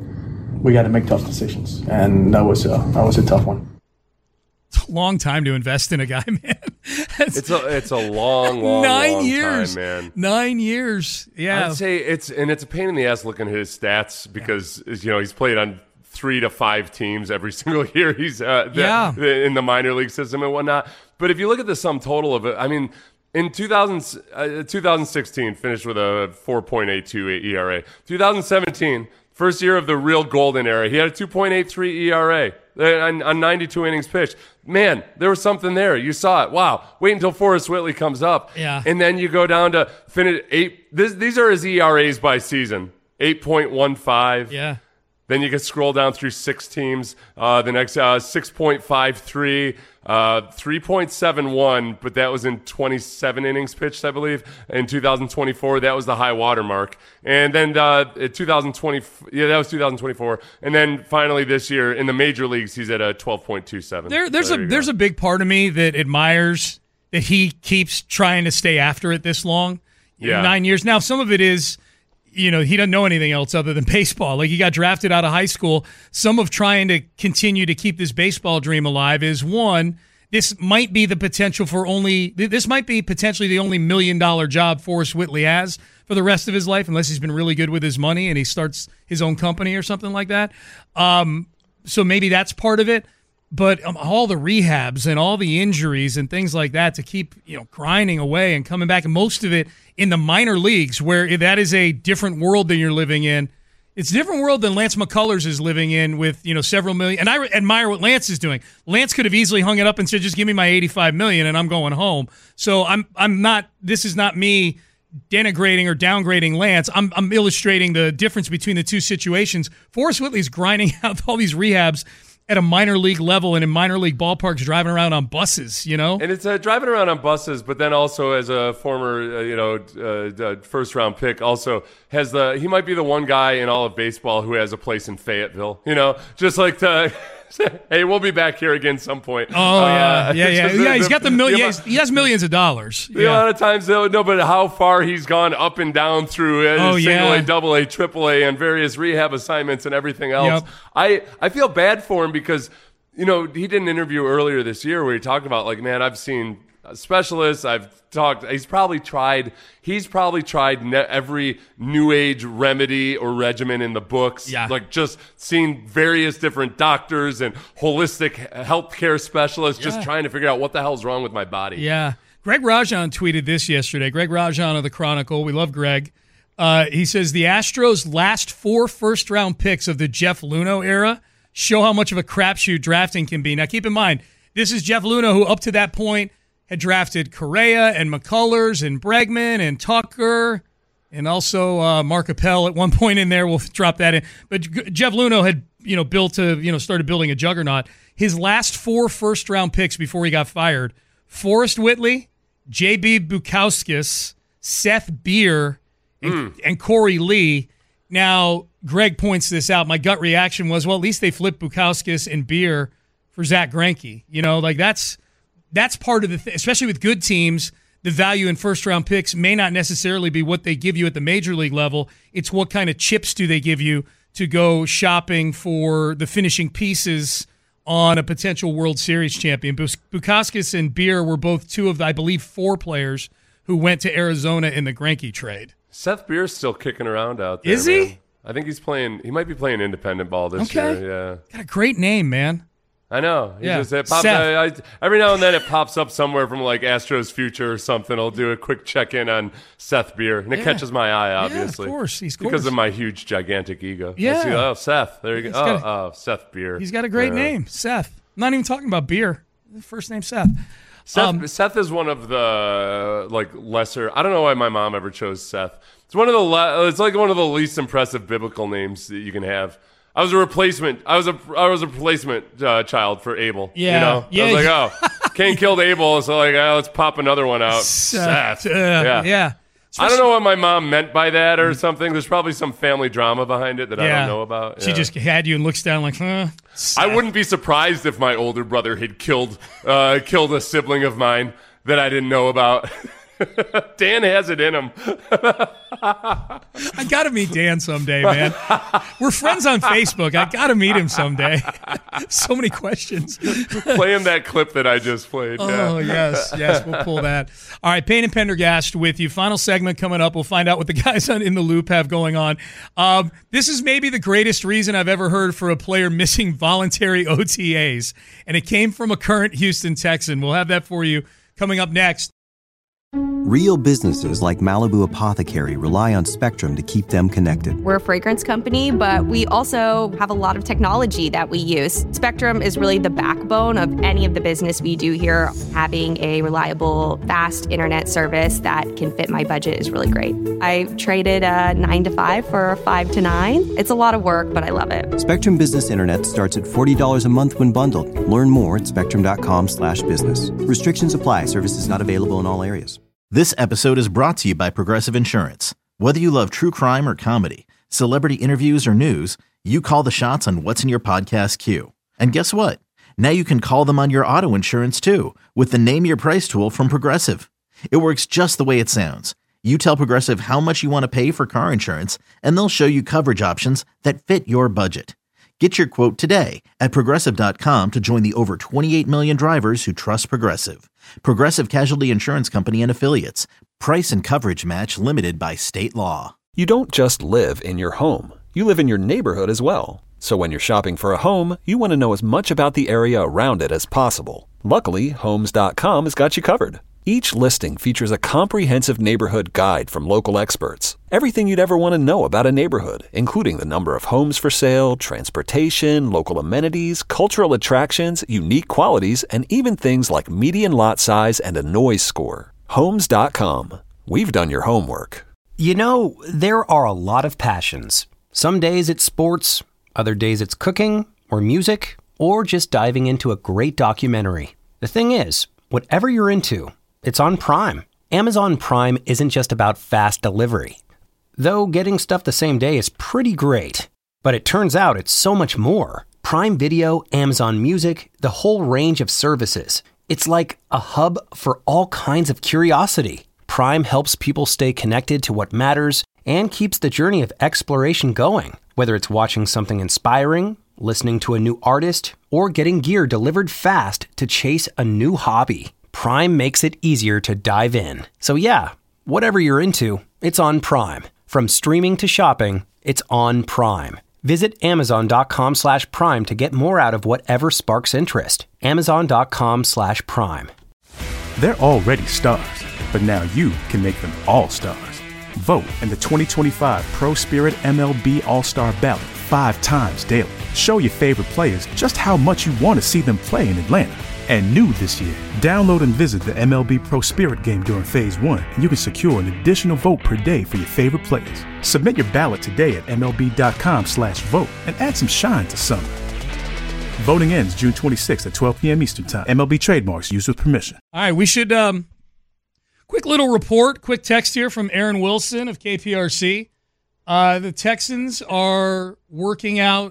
we got to make tough decisions, and that was a, that was a tough one. It's a long time to invest in a guy, man. it's a it's a long, long, nine long years, time, man. Nine years, yeah. I'd say it's and it's a pain in the ass looking at his stats because yeah. you know he's played on three to five teams every single year. He's uh, the, yeah. the, in the minor league system and whatnot. But if you look at the sum total of it, I mean, in two thousand, uh, twenty sixteen, finished with a four point eight two E R A. twenty seventeen, first year of the real golden era, he had a two point eight three E R A. On, on ninety-two innings pitched. Man, there was something there. You saw it. Wow. Wait until Forrest Whitley comes up. Yeah. And then you go down to finish eight. This, these are his E R As by season. eight point one five. Yeah. Then you can scroll down through six teams. Uh, the next uh, six point five three, uh, three point seven one, but that was in twenty-seven innings pitched, I believe. In two thousand twenty-four, that was the high water mark. And then uh, in two thousand twenty, yeah, that was two thousand twenty-four. And then finally this year in the major leagues, he's at a twelve point two seven. There, there's so there a there's go. a big part of me that admires that he keeps trying to stay after it this long. Yeah. Nine years. Now, some of it is, you know, he doesn't know anything else other than baseball. Like, he got drafted out of high school. Some of trying to continue to keep this baseball dream alive is, one, this might be the potential for only, this might be potentially the only million dollar job Forrest Whitley has for the rest of his life, unless he's been really good with his money and he starts his own company or something like that. Um, so maybe that's part of it. But um, all the rehabs and all the injuries and things like that to keep, you know, grinding away and coming back, and most of it in the minor leagues, where that is a different world than you're living in. It's a different world than Lance McCullers is living in with, you know, several million. And I re- admire what Lance is doing. Lance could have easily hung it up and said, just give me my eighty-five million dollars and I'm going home. So I'm I'm not, this is not me denigrating or downgrading Lance. I'm I'm illustrating the difference between the two situations. Forrest Whitley's grinding out all these rehabs at a minor league level and in minor league ballparks, driving around on buses, you know? And it's uh, driving around on buses, but then also as a former, uh, you know, uh, uh, first round pick, also has the, he might be the one guy in all of baseball who has a place in Fayetteville, you know, just like to, hey, we'll be back here again some point. Oh, uh, yeah, yeah, yeah. The, yeah, he's the, got the million, yeah, he has millions of dollars. The yeah. amount of times, though, no, but how far he's gone up and down through uh, oh, single yeah. A, double A, triple A, and various rehab assignments and everything else. Yep. I, I feel bad for him because, you know, he did an interview earlier this year where he talked about, like, man, I've seen specialists, I've talked, he's probably tried, he's probably tried ne- every new age remedy or regimen in the books. Yeah. Like, just seen various different doctors and holistic healthcare specialists yeah. just trying to figure out what the hell's wrong with my body. Yeah. Greg Rajan tweeted this yesterday. Greg Rajan of the Chronicle. We love Greg. Uh, he says the Astros' last four first-round picks of the Jeff Luhnow era show how much of a crapshoot drafting can be. Now, keep in mind, this is Jeff Luhnow, who up to that point had drafted Correa and McCullers and Bregman and Tucker and also uh, Mark Appel at one point in there. We'll drop that in. But Jeff Luhnow had, you know, built a, you know, started building a juggernaut. His last four first-round picks before he got fired: Forrest Whitley, J B Bukauskas, Seth Beer, and, mm. and Corey Lee. Now, Greg points this out. My gut reaction was, well, at least they flipped Bukauskas and Beer for Zach Greinke. You know, like that's that's part of the thing, especially with good teams. The value in first-round picks may not necessarily be what they give you at the major league level. It's what kind of chips do they give you to go shopping for the finishing pieces on a potential World Series champion. Bukauskas and Beer were both two of, the, I believe, four players who went to Arizona in the Greinke trade. Seth Beer's still kicking around out there. Is he? Man. I think he's playing. He might be playing independent ball this okay. year. Yeah, got a great name, man. I know. He Yeah. just, it pops, Seth. I, I, every now and then it pops up somewhere from like Astros Future or something. I'll do a quick check-in on Seth Beer, and it Yeah. catches my eye, obviously. Yeah, of course. He's because course. of my huge, gigantic ego. I Yeah. see, oh, Seth. There you go. He's Oh, got a- oh, Seth Beer. He's got a great Yeah. name, Seth. I'm not even talking about beer. First name Seth. Seth, Um, Seth is one of the like lesser. I don't know why my mom ever chose Seth. It's one of the. Le, it's like one of the least impressive biblical names that you can have. I was a replacement. I was a. I was a replacement uh, child for Abel. Yeah, You know. yeah. I was like, oh, Cain killed Abel, so like, oh, let's pop another one out. Seth. Seth. Uh, yeah. yeah. I don't know what my mom meant by that or something. There's probably some family drama behind it that I Yeah. don't know about. She Yeah. just had you and looks down like, huh? I wouldn't be surprised if my older brother had killed uh, killed a sibling of mine that I didn't know about. Dan has it in him. I got to meet Dan someday, man. We're friends on Facebook. I got to meet him someday. So many questions. Playing that clip that I just played. Oh, yeah. yes. Yes, we'll pull that. All right, Payne and Pendergast with you. Final segment coming up. We'll find out what the guys on In the Loop have going on. Um, this is maybe the greatest reason I've ever heard for a player missing voluntary O T As, and it came from a current Houston Texan. We'll have that for you coming up next. Real businesses like Malibu Apothecary rely on Spectrum to keep them connected. We're a fragrance company, but we also have a lot of technology that we use. Spectrum is really the backbone of any of the business we do here. Having a reliable, fast internet service that can fit my budget is really great. I traded a nine to five for a five to nine. It's a lot of work, but I love it. Spectrum Business Internet starts at forty dollars a month when bundled. Learn more at spectrum.com slash business. Restrictions apply. Services not available in all areas. This episode is brought to you by Progressive Insurance. Whether you love true crime or comedy, celebrity interviews or news, you call the shots on what's in your podcast queue. And guess what? Now you can call them on your auto insurance too with the Name Your Price tool from Progressive. It works just the way it sounds. You tell Progressive how much you want to pay for car insurance, and they'll show you coverage options that fit your budget. Get your quote today at Progressive dot com to join the over twenty-eight million drivers who trust Progressive. Progressive Casualty Insurance Company and Affiliates. Price and coverage match limited by state law. You don't just live in your home. You live in your neighborhood as well. So when you're shopping for a home, you want to know as much about the area around it as possible. Luckily, Homes dot com has got you covered. Each listing features a comprehensive neighborhood guide from local experts. Everything you'd ever want to know about a neighborhood, including the number of homes for sale, transportation, local amenities, cultural attractions, unique qualities, and even things like median lot size and a noise score. Homes dot com. We've done your homework. You know, there are a lot of passions. Some days it's sports, other days it's cooking, or music, or just diving into a great documentary. The thing is, whatever you're into, it's on Prime. Amazon Prime isn't just about fast delivery. Though getting stuff the same day is pretty great. But it turns out it's so much more. Prime Video, Amazon Music, the whole range of services. It's like a hub for all kinds of curiosity. Prime helps people stay connected to what matters and keeps the journey of exploration going. Whether it's watching something inspiring, listening to a new artist, or getting gear delivered fast to chase a new hobby. Prime makes it easier to dive in. So yeah, whatever you're into, it's on Prime. From streaming to shopping, it's on Prime. Visit amazon.com slash prime to get more out of whatever sparks interest. Amazon.com slash prime. They're already stars, but now you can make them all stars. Vote in the twenty twenty-five Pro Spirit M L B All-Star Ballot five times daily. Show your favorite players just how much you want to see them play in Atlanta. And new this year, download and visit the M L B Pro Spirit game during Phase one, and you can secure an additional vote per day for your favorite players. Submit your ballot today at mlb.com slash vote and add some shine to summer. Voting ends June twenty-sixth at twelve p.m. Eastern Time. M L B trademarks used with permission. All right, we should, um, quick little report, quick text here from Aaron Wilson of K P R C. Uh, the Texans are working out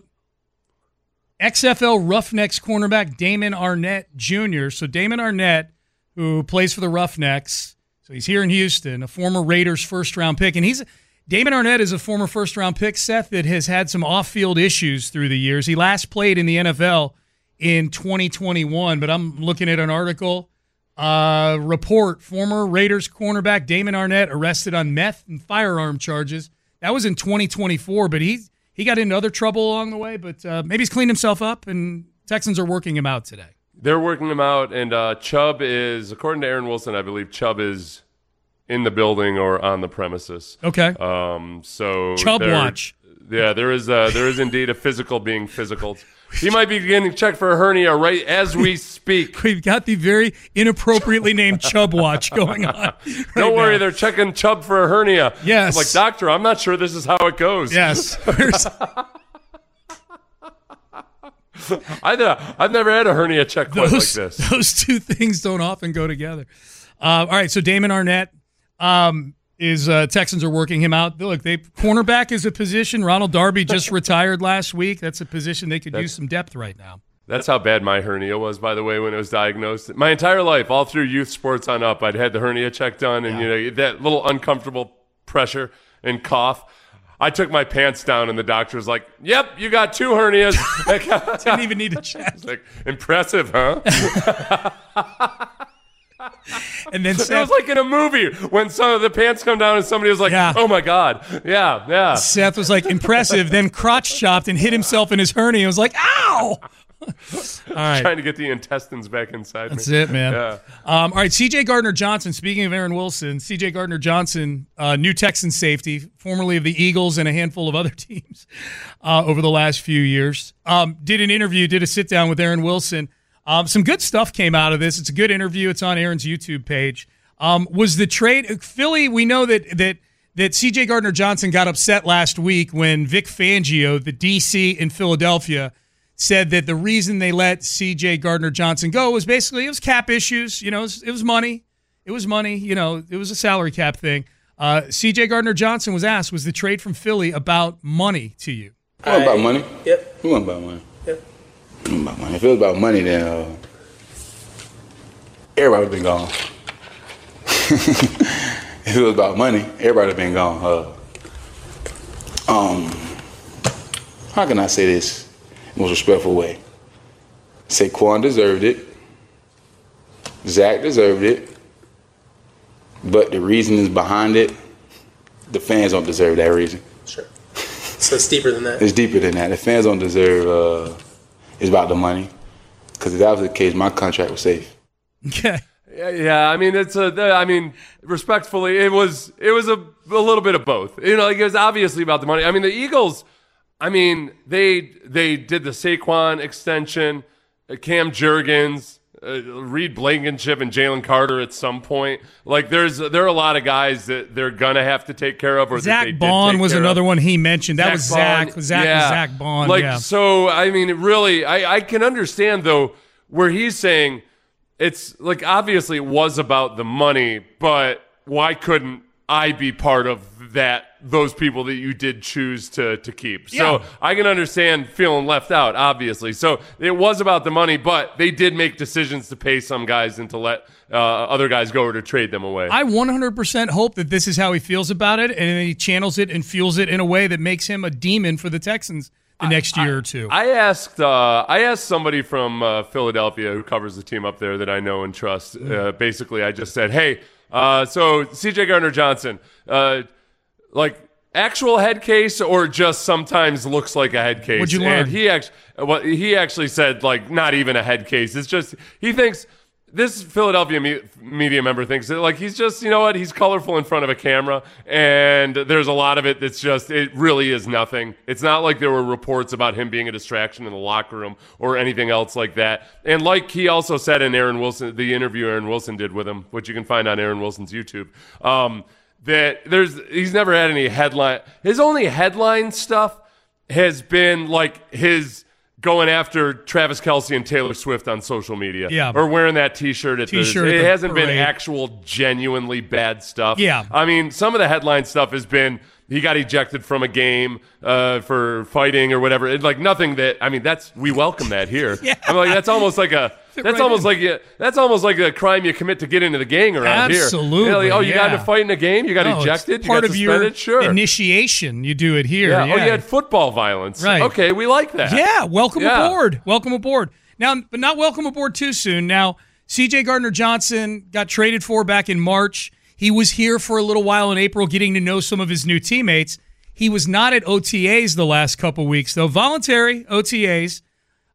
X F L Roughnecks cornerback Damon Arnett Junior So Damon Arnett, who plays for the Roughnecks, so he's here in Houston, a former Raiders first-round pick. And he's Damon Arnett is a former first-round pick, Seth, that has had some off-field issues through the years. He last played in the N F L in twenty twenty-one, but I'm looking at an article, uh, report, former Raiders cornerback Damon Arnett arrested on meth and firearm charges. That was in twenty twenty-four, but he's He got into other trouble along the way, but uh, maybe he's cleaned himself up and Texans are working him out today. They're working him out, and uh, Chubb is, according to Aaron Wilson, I believe Chubb is in the building or on the premises. Okay. Um. So Chubb there- watch. Yeah, there is uh, there is indeed a physical being physical. He might be getting checked for a hernia right as we speak. We've got the very inappropriately named Chubb watch going on. Right Don't worry, now. they're checking Chubb for a hernia. Yes. I'm like, doctor, I'm not sure this is how it goes. Yes. I th- I've never had a hernia check quite those, like this. Those two things don't often go together. Uh, all right, so Damon Arnett um, is uh, Texans are working him out. Look, they cornerback is a position. Ronald Darby just retired last week. That's a position they could That's- use some depth right now. That's how bad my hernia was, by the way, when it was diagnosed. My entire life, all through youth sports on up, I'd had the hernia check done, and Yeah. you know that little uncomfortable pressure and cough. I took my pants down, and the doctor was like, "Yep, you got two hernias." Didn't even need a check. Like, impressive, huh? And then it Seth, was like in a movie when some of the pants come down, and somebody was like, Yeah. "Oh my god, yeah, yeah." Seth was like impressive, then crotch chopped and hit himself in his hernia. He was like, "Ow!" All right. Trying to get the intestines back inside That's me. it, man. Yeah. Um, all right, C J Gardner-Johnson, speaking of Aaron Wilson, C J Gardner-Johnson, uh, new Texan safety, formerly of the Eagles and a handful of other teams uh, over the last few years, um, did an interview, did a sit-down with Aaron Wilson. Um, some good stuff came out of this. It's a good interview. It's on Aaron's YouTube page. Um, was the trade – Philly, we know that that that C J Gardner-Johnson got upset last week when Vic Fangio, the D C in Philadelphia – said that the reason they let C J Gardner-Johnson go was basically it was cap issues. You know, it was, it was money. It was money. You know, it was a salary cap thing. Uh, C J Gardner-Johnson was asked, was the trade from Philly about money to you? It wasn't about money. Yep. It wasn't about money. Yep. It wasn't about money. If it was about money, then uh, everybody would have been gone. If it was about money, everybody would have been gone. Uh, um, how can I say this? Most respectful way. Saquon deserved it. Zach deserved it. But the reasons behind it, the fans don't deserve that reason. Sure. So it's deeper than that. It's deeper than that. The fans don't deserve uh, it's about the money. Because if that was the case, my contract was safe. Okay. Yeah, yeah, I mean it's a. I mean, respectfully, it was it was a, a little bit of both. You know, like it was obviously about the money. I mean, the Eagles. I mean, they they did the Saquon extension, uh, Cam Jurgens, uh, Reed Blankenship, and Jalen Carter at some point. Like, there's there are a lot of guys that they're gonna have to take care of. Or Zach that they did Bond take was care another of. one he mentioned. That was Zach. Bond, Zach yeah. was Zach Bond. Like, yeah. so, I mean, it really, I, I can understand, though, where he's saying it's, like, obviously it was about the money, but why couldn't I be part of that, those people that you did choose to, to keep? So Yeah. I can understand feeling left out, obviously. So it was about the money, but they did make decisions to pay some guys and to let uh, other guys go or to trade them away. I one hundred percent hope that this is how he feels about it, and he channels it and fuels it in a way that makes him a demon for the Texans the next year I, or two. I asked uh, I asked somebody from uh, Philadelphia who covers the team up there that I know and trust. Uh, basically, I just said, hey, uh, so C J Gardner-Johnson, uh, like actual head case or just sometimes looks like a head case? What'd you learn? And he actually, well, he actually said like not even a head case. It's just he thinks. This Philadelphia me- media member thinks that, like, he's just, you know what, he's colorful in front of a camera, and there's a lot of it that's just, it really is nothing. It's not like there were reports about him being a distraction in the locker room or anything else like that. And like he also said in Aaron Wilson, the interview Aaron Wilson did with him, which you can find on Aaron Wilson's YouTube, um, that there's, he's never had any headline. His only headline stuff has been, like, his going after Travis Kelce and Taylor Swift on social media. Yeah. Or wearing that T-shirt at T-shirt the... at It the hasn't been parade. actual genuinely bad stuff. Yeah. I mean, some of the headline stuff has been he got ejected from a game uh, for fighting or whatever. It, like, nothing that... I mean, that's... We welcome that here. Yeah. I'm like, that's almost like a... That's right almost in. like a, that's almost like a crime you commit to get into the gang around here. Absolutely, You know, like, oh, you got in yeah. a fight in a game? You got No, it's ejected? You part got of your suspended? Sure. initiation. You do it here. Yeah. Yeah. Oh, you had football violence. Right. Okay, we like that. Yeah, welcome Yeah. aboard. Welcome aboard. Now, but not welcome aboard too soon. Now, C J Gardner-Johnson got traded for back in March. He was here for a little while in April getting to know some of his new teammates. He was not at O T As the last couple weeks, though. Voluntary O T As.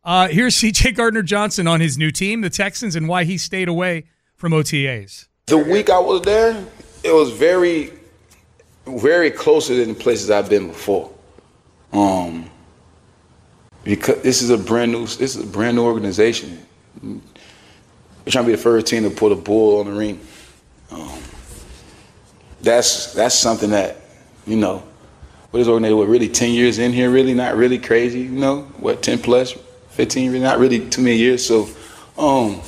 Uh, here's C J Gardner-Johnson on his new team, the Texans, and why he stayed away from O T As. The week I was there, it was very, very closer than the places I've been before. Um, because this is a brand new, this is a brand new organization. We're trying to be the first team to put a bull on the ring. Um, that's that's something that, you know, what is organization? What, really ten years in here? Really not really crazy, you know? What, ten plus, fifteen? Really not really too many years. So, um,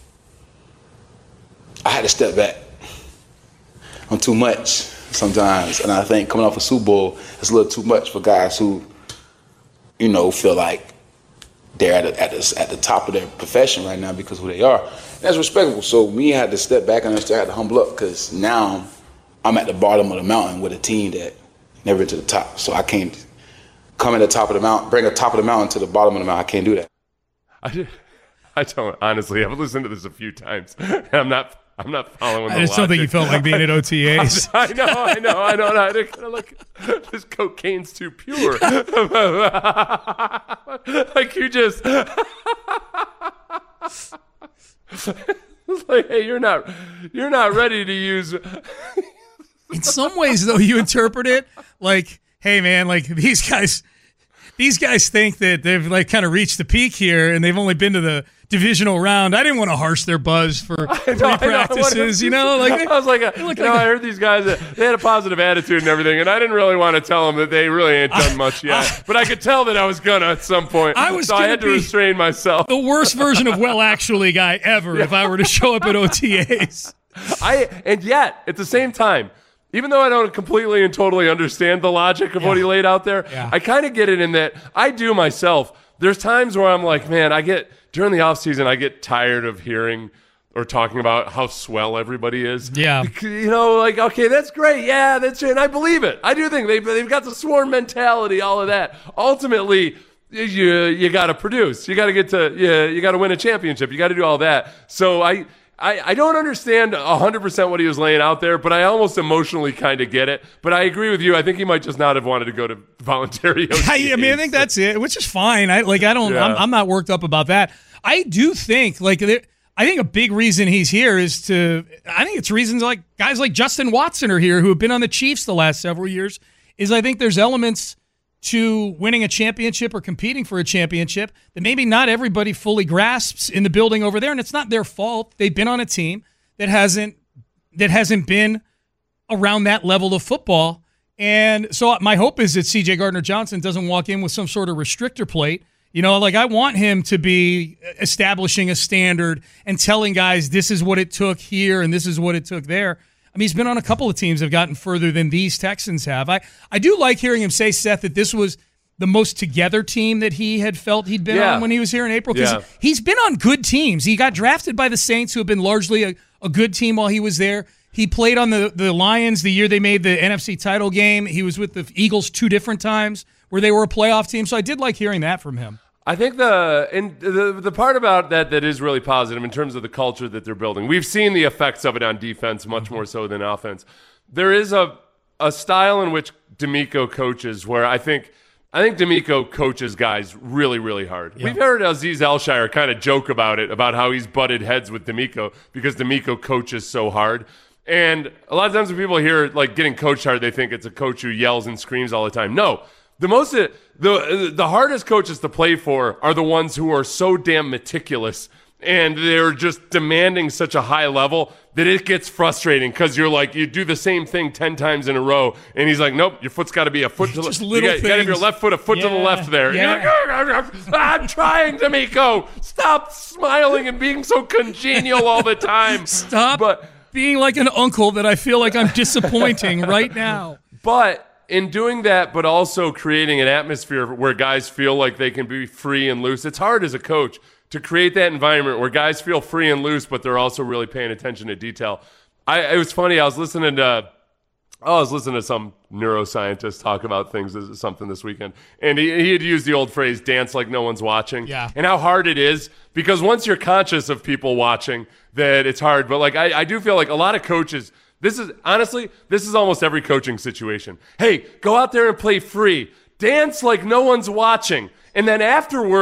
I had to step back on too much sometimes, and I think coming off a Super Bowl, it's a little too much for guys who, you know, feel like they're at a, at, a, at the top of their profession right now because of who they are. And that's respectable. So me, I had to step back and I had to humble up because now I'm at the bottom of the mountain with a team that never to the top. So I can't come at the top of the mountain, bring the top of the mountain to the bottom of the mountain. I can't do that. I, I don't, honestly, I've listened to this a few times, and I'm not I'm not following the I just don't think you felt like being at O T As. I know, I know, I know. I know. Kind of like, this cocaine's too pure. Like you just... like, hey, you're not, you're not ready to use... In some ways, though, you interpret it like, hey, man, like these guys... These guys think that they've like kind of reached the peak here, and they've only been to the divisional round. I didn't want to harsh their buzz for three know, practices, know. you know. Like I was like, a, you like know, a, I heard these guys that they had a positive attitude and everything, and I didn't really want to tell them that they really ain't done much yet. I, but I could tell that I was gonna at some point. I was so I had to restrain myself. The worst version of well, actually, guy ever. Yeah. If I were to show up at O T As, I and yet at the same time. Even though I don't completely and totally understand the logic of yeah. what he laid out there, yeah. I kind of get it in that I do myself. There's times where I'm like, man, I get, during the offseason, I get tired of hearing or talking about how swell everybody is. Yeah. You know, like, okay, that's great. Yeah, that's it. And I believe it. I do think they've, they've got the swarm mentality, all of that. Ultimately, you you got to produce. You got to get to, you, you got to win a championship. You got to do all that. So I... I, I don't understand one hundred percent what he was laying out there, but I almost emotionally kind of get it. But I agree with you. I think he might just not have wanted to go to voluntary O T As. I, I mean, I think that's it, which is fine. I like. I don't. Yeah. I'm, I'm not worked up about that. I do think like there, I think a big reason he's here is to. I think it's reasons like guys like Justin Watson are here who have been on the Chiefs the last several years. Is I think there's elements to winning a championship or competing for a championship that maybe not everybody fully grasps in the building over there, and it's not their fault. They've been on a team that hasn't that hasn't been around that level of football. And so my hope is that C J Gardner-Johnson doesn't walk in with some sort of restrictor plate. You know, like I want him to be establishing a standard and telling guys this is what it took here and this is what it took there. I mean, he's been on a couple of teams that have gotten further than these Texans have. I, I do like hearing him say, Seth, that this was the most together team that he had felt he'd been yeah. on when he was here in April. Because yeah. he's been on good teams. He got drafted by the Saints, who have been largely a, a good team while he was there. He played on the, the Lions the year they made the N F C title game. He was with the Eagles two different times where they were a playoff team. So I did like hearing that from him. I think the and the the part about that that is really positive in terms of the culture that they're building. We've seen the effects of it on defense much more so than offense. There is a a style in which D'Amico coaches where I think I think D'Amico coaches guys really, really hard. Yeah. We've heard Aziz Al-Shire kind of joke about it, about how he's butted heads with D'Amico because D'Amico coaches so hard. And a lot of times when people hear like getting coached hard, they think it's a coach who yells and screams all the time. No. The most the the hardest coaches to play for are the ones who are so damn meticulous and they're just demanding such a high level that it gets frustrating because you're like you do the same thing ten times in a row and he's like, nope, your foot's got to be a foot to the left. You got to have your left foot a foot yeah, to the left there. Yeah. You're like, I'm trying, D'Amico. Stop smiling and being so congenial all the time. Stop but, being like an uncle that I feel like I'm disappointing right now. But in doing that, but also creating an atmosphere where guys feel like they can be free and loose. It's hard as a coach to create that environment where guys feel free and loose, but they're also really paying attention to detail. I, it was funny. I was listening to, oh, I was listening to some neuroscientist talk about things as something this weekend, and he, he had used the old phrase "dance like no one's watching," yeah. and how hard it is because once you're conscious of people watching, that it's hard. But like I, I do feel like a lot of coaches. This is, honestly, this is almost every coaching situation. Hey, go out there and play free. Dance like no one's watching. And then afterwards,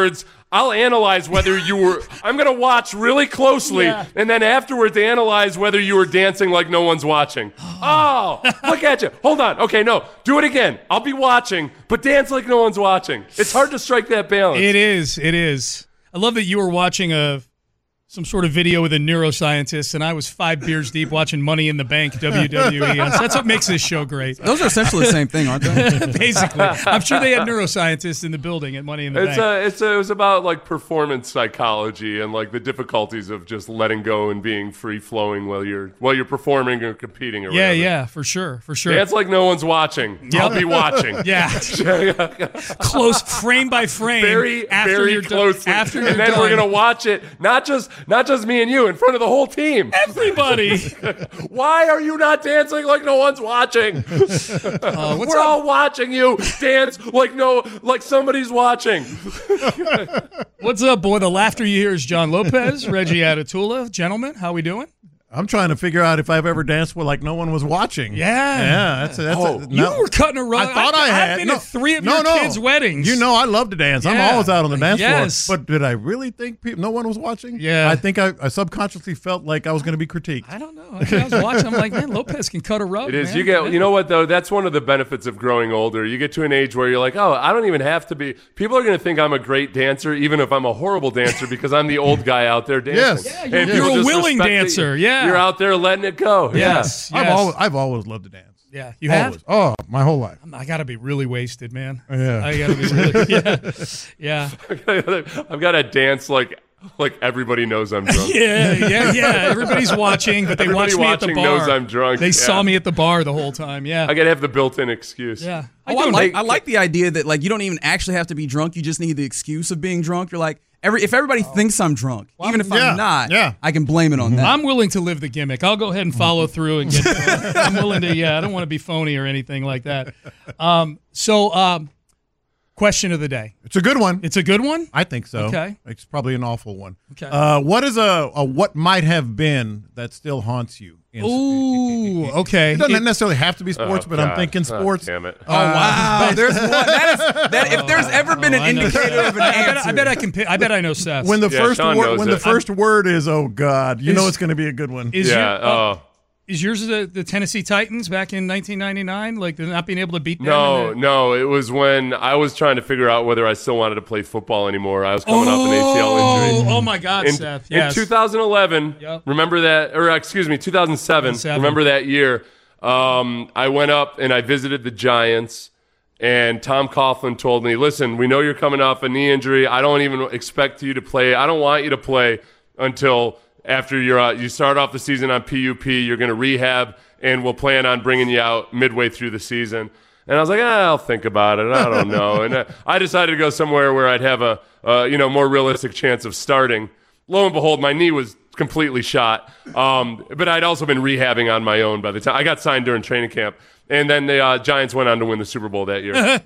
I'll analyze whether you were. I'm going to watch really closely, Yeah. and then afterwards analyze whether you were dancing like no one's watching. Oh, look at you. Hold on. Okay, no, do it again. I'll be watching, but dance like no one's watching. It's hard to strike that balance. It is. It is. I love that you were watching a some sort of video with a neuroscientist, and I was five beers deep watching Money in the Bank W W E. So that's what makes this show great. Those are essentially the same thing, aren't they? Basically. I'm sure they had neuroscientists in the building at Money in the It's Bank. a, it's a, it was about like performance psychology and like the difficulties of just letting go and being free flowing while you're while you're performing or competing or yeah, whatever. yeah, for sure, for sure. Dance like no one's watching. Yep. I'll be watching. Yeah, close frame by frame. Very, after very you're closely. Done, after and you're then done. we're gonna watch it. Not just not just me and you, in front of the whole team. Everybody. Why are you not dancing like no one's watching? Uh, what's we're up? all watching you dance like no like somebody's watching. What's up, boy? The laughter you hear is John Lopez, Reggie Atatula. Gentlemen, how we doing? I'm trying to figure out if I've ever danced with like no one was watching. Yeah, yeah. That's a, that's oh, a, you no. were cutting a rug. I thought I, I've, had. I've been no, at three of no, your no. kids' weddings. You know I love to dance. I'm Yeah. always out on the dance Yes. floor. But did I really think people, no one was watching? Yeah. I think I, I subconsciously felt like I was going to be critiqued. I don't know. I, I was watching. I'm like, man, Lopez can cut a rug. It is. man. You get. Yeah. You know what though? That's one of the benefits of growing older. You get to an age where you're like, oh, I don't even have to be. People are going to think I'm a great dancer, even if I'm a horrible dancer, because I'm the old guy out there dancing. Yes. Yeah, And you're, people you're a just willing respect that dancer. you- Yeah, You're out there letting it go. Yes. I've yes. always I've always loved to dance. Yeah, you always. have. Oh, my whole life. I got to be really wasted, man. Yeah. I got to be really. Yeah, yeah. I've got to dance like like everybody knows I'm drunk. Yeah, yeah, yeah. Everybody's watching, but they Everybody watch me at the watching bar. knows I'm drunk. They Yeah. saw me at the bar the whole time. Yeah, I got to have the built-in excuse. yeah. Oh, I like I like the idea that like you don't even actually have to be drunk. You just need the excuse of being drunk. You're like every if everybody thinks I'm drunk, even if yeah, I'm not, yeah. I can blame it on that. I'm willing to live the gimmick. I'll go ahead and follow through and get. I'm willing to. Yeah, I don't want to be phony or anything like that. Um, so, um, question of the day. It's a good one. It's a good one. I think so. Okay. It's probably an awful one. Okay. Uh, what is a, a what might have been that still haunts you? In, Ooh, okay. It doesn't It- necessarily have to be sports, Oh, but I'm God. thinking Oh, sports. damn it. Oh wow! There's one. That is, that, if there's ever been an I know. indicator of an I bet, answer, I bet I can. Pick, I bet I know Seth. When the Yeah, first Sean word, knows when it. the first word is "oh God," you Is- know it's going to be a good one. is Yeah. your, uh, Oh. is yours the, the Tennessee Titans back in nineteen ninety-nine? Like they're not being able to beat them. No, in the- no. It was when I was trying to figure out whether I still wanted to play football anymore. I was coming off an A C L injury. Oh, oh my God, In, Seth. in Yes. two thousand eleven, Yep. remember that, or excuse me, two thousand seven, two thousand seven. remember that year, um, I went up and I visited the Giants, and Tom Coughlin told me, listen, we know you're coming off a knee injury. I don't even expect you to play. I don't want you to play until after you're uh, you start off the season on P U P. You're going to rehab, and we'll plan on bringing you out midway through the season. And I was like, ah, I'll think about it. I don't know. And uh, I decided to go somewhere where I'd have a uh, you know more realistic chance of starting. Lo and behold, my knee was completely shot. Um, but I'd also been rehabbing on my own by the time I got signed during training camp. And then the uh, Giants went on to win the Super Bowl that year. And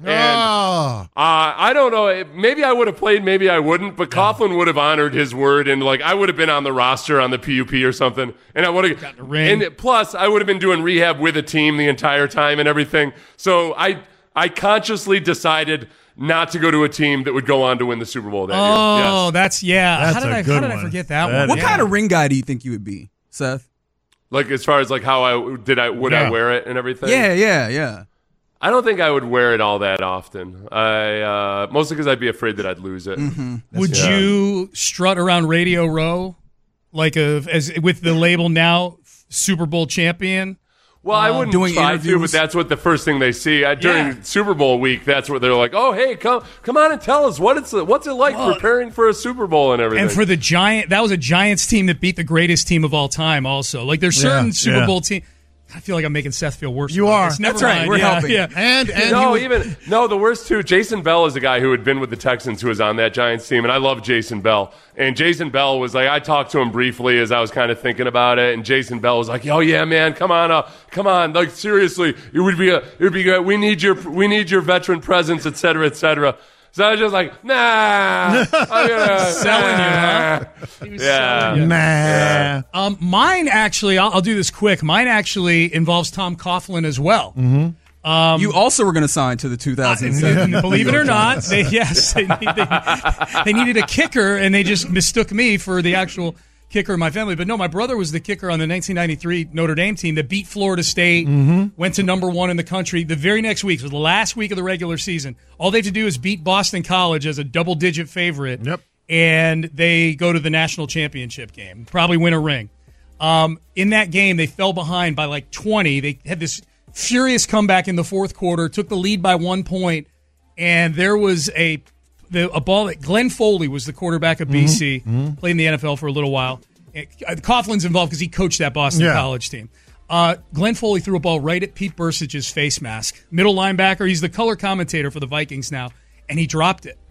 Oh. uh, I don't know. Maybe I would have played, maybe I wouldn't. But Coughlin would have honored his word, and like I would have been on the roster on the P U P or something. And I would have Got the ring. And plus, I would have been doing rehab with a team the entire time and everything. So I, I consciously decided not to go to a team that would go on to win the Super Bowl that Oh, year. Yes. that's yeah. That's how did a I? good How did I one. forget that, That one? what Yeah. kind of ring guy do you think you would be, Seth? Like as far as like how I did I would I Yeah. wear it and everything. Yeah, yeah, yeah. I don't think I would wear it all that often. I uh, mostly because I'd be afraid that I'd lose it. Would Yeah. you strut around Radio Row like a as with the label now Super Bowl champion? Well, I wouldn't doing try to, but interviews? that's what the first thing they see uh, during Yeah. Super Bowl week. That's what they're like. Oh, hey, come, come on and tell us what it's what's it like Well, preparing for a Super Bowl and everything. And for the Giant, that was a Giants team that beat the greatest team of all time. Also, like there's certain Yeah, Super yeah. Bowl team. I feel like I'm making Seth feel worse. You about are. this. Never That's right. mind. We're yeah, helping. Yeah. And and no, he was- even no. The worst too. Jason Bell is a guy who had been with the Texans, who was on that Giants team, and I love Jason Bell. And Jason Bell was like, I talked to him briefly as I was kind of thinking about it, and Jason Bell was like, "Oh yeah, man, come on, uh, come on, like seriously, it would be a, it would be good. We need your, we need your veteran presence, et cetera, et cetera." So I was just like, nah, I'm gonna Selling you, nah. huh? He was Yeah. selling you. nah. Um, mine actually, I'll, I'll do this quick. Mine actually involves Tom Coughlin as well. Mm-hmm. Um, you also were going to sign to the two thousand seven. Uh, believe it or not, they, yes, they, they, they needed a kicker, and they just mistook me for the actual kicker in my family. But no, my brother was the kicker on the nineteen ninety-three Notre Dame team that beat Florida State, mm-hmm. went to number one in the country. The very next week, so the last week of the regular season, all they have to do is beat Boston College as a double-digit favorite, yep. and they go to the national championship game, probably win a ring. Um, in that game, they fell behind by like twenty. They had this furious comeback in the fourth quarter, took the lead by one point, and there was a the, a ball that Glenn Foley was the quarterback of B C, mm-hmm. played in the N F L for a little while. And Coughlin's involved because he coached that Boston yeah. College team. Uh, Glenn Foley threw a ball right at Pete Bursage's face mask. Middle linebacker, he's the color commentator for the Vikings now, and he dropped it.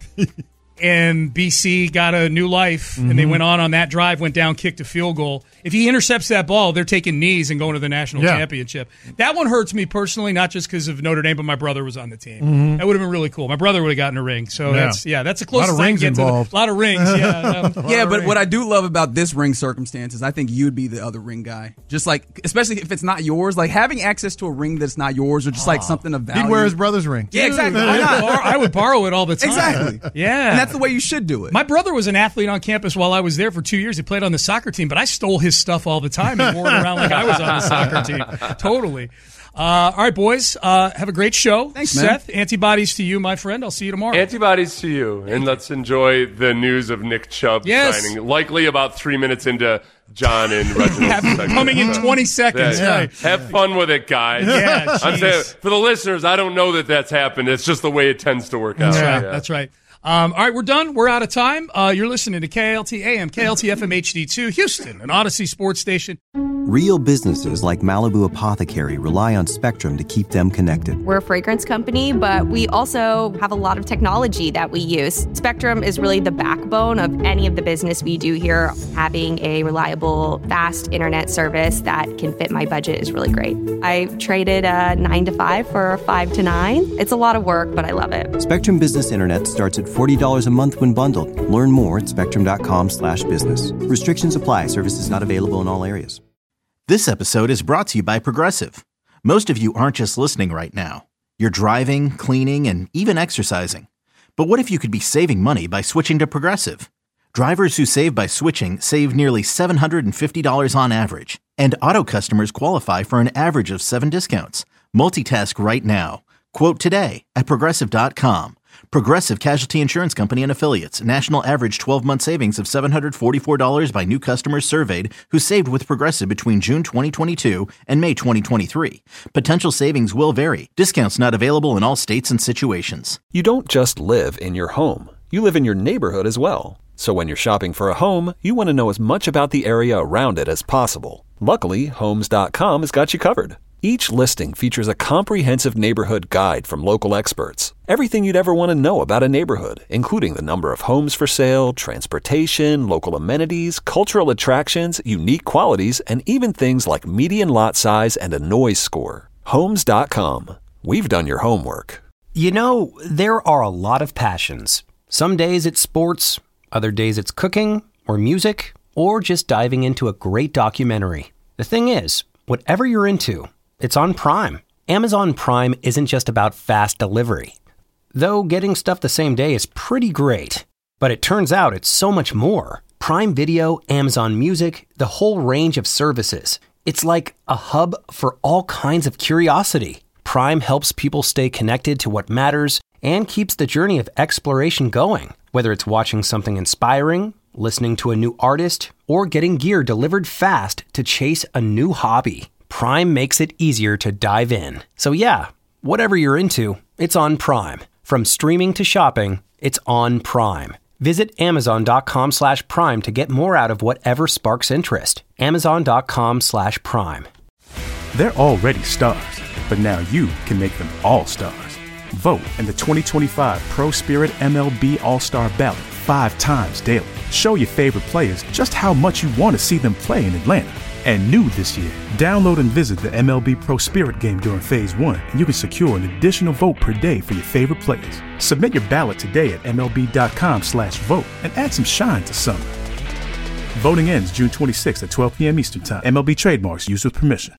And B C got a new life, mm-hmm. and they went on on that drive, went down, kicked a field goal. If he intercepts that ball, they're taking knees and going to the national yeah. championship. That one hurts me personally, not just because of Notre Dame, but my brother was on the team. Mm-hmm. That would have been really cool. My brother would have gotten a ring. So yeah. that's yeah, that's a close a lot of thing rings involved. A lot of rings, yeah. Um, yeah, but what I do love about this ring circumstance is I think you'd be the other ring guy. Just like, especially if it's not yours, like having access to a ring that's not yours or just like something of value. He'd wear his brother's ring. Yeah, exactly. I would, bar- I would borrow it all the time. Exactly. Yeah. And that's the way you should do it. My brother was an athlete on campus while I was there for two years. He played on the soccer team, but I stole his stuff all the time and wore it around like I was on the soccer team. Totally. Uh, all right, boys. Uh, have a great show. Thanks, Seth. man. Antibodies to you, my friend. I'll see you tomorrow. Antibodies to you. And let's enjoy the news of Nick Chubb yes. signing. Likely about three minutes into John and Reginald's segment. Coming in twenty seconds. Yeah. Right. Have fun with it, guys. Yeah, I'm saying, for the listeners, I don't know that that's happened. It's just the way it tends to work out. That's right. Yeah. That's right. Um, all right, we're done. We're out of time. Uh, you're listening to K L T A M, K L T F M H D two, Houston, an Odyssey sports station. Real businesses like Malibu Apothecary rely on Spectrum to keep them connected. We're a fragrance company, but we also have a lot of technology that we use. Spectrum is really the backbone of any of the business we do here. Having a reliable, fast internet service that can fit my budget is really great. I traded a nine to five for a five to nine. It's a lot of work, but I love it. Spectrum Business Internet starts at forty dollars a month when bundled. Learn more at spectrum.com slash business. Restrictions apply. Services not available in all areas. This episode is brought to you by Progressive. Most of you aren't just listening right now. You're driving, cleaning, and even exercising. But what if you could be saving money by switching to Progressive? Drivers who save by switching save nearly seven hundred fifty dollars on average. And auto customers qualify for an average of seven discounts. Multitask right now. Quote today at Progressive dot com. Progressive Casualty Insurance Company and Affiliates. National average twelve-month savings of seven hundred forty-four dollars by new customers surveyed who saved with Progressive between June twenty twenty-two and May twenty twenty-three. Potential savings will vary. Discounts not available in all states and situations. You don't just live in your home. You live in your neighborhood as well. So when you're shopping for a home, you want to know as much about the area around it as possible. Luckily, Homes dot com has got you covered. Each listing features a comprehensive neighborhood guide from local experts. Everything you'd ever want to know about a neighborhood, including the number of homes for sale, transportation, local amenities, cultural attractions, unique qualities, and even things like median lot size and a noise score. Homes dot com. We've done your homework. You know, there are a lot of passions. Some days it's sports, other days it's cooking, or music, or just diving into a great documentary. The thing is, whatever you're into, it's on Prime. Amazon Prime isn't just about fast delivery. Though getting stuff the same day is pretty great. But it turns out it's so much more. Prime Video, Amazon Music, the whole range of services. It's like a hub for all kinds of curiosity. Prime helps people stay connected to what matters and keeps the journey of exploration going. Whether it's watching something inspiring, listening to a new artist, or getting gear delivered fast to chase a new hobby. Prime makes it easier to dive in. So yeah, whatever you're into, it's on Prime. From streaming to shopping, it's on Prime. Visit amazon.com slash prime to get more out of whatever sparks interest. Amazon.com slash prime. They're already stars, but now you can make them all stars. Vote in the twenty twenty-five Pro Spirit M L B All-Star Ballot five times daily. Show your favorite players just how much you want to see them play in Atlanta. And new this year, download and visit the M L B Pro Spirit game during Phase one, and you can secure an additional vote per day for your favorite players. Submit your ballot today at MLB.com slash vote and add some shine to summer. Voting ends June twenty-sixth at twelve p.m. Eastern Time. M L B trademarks used with permission.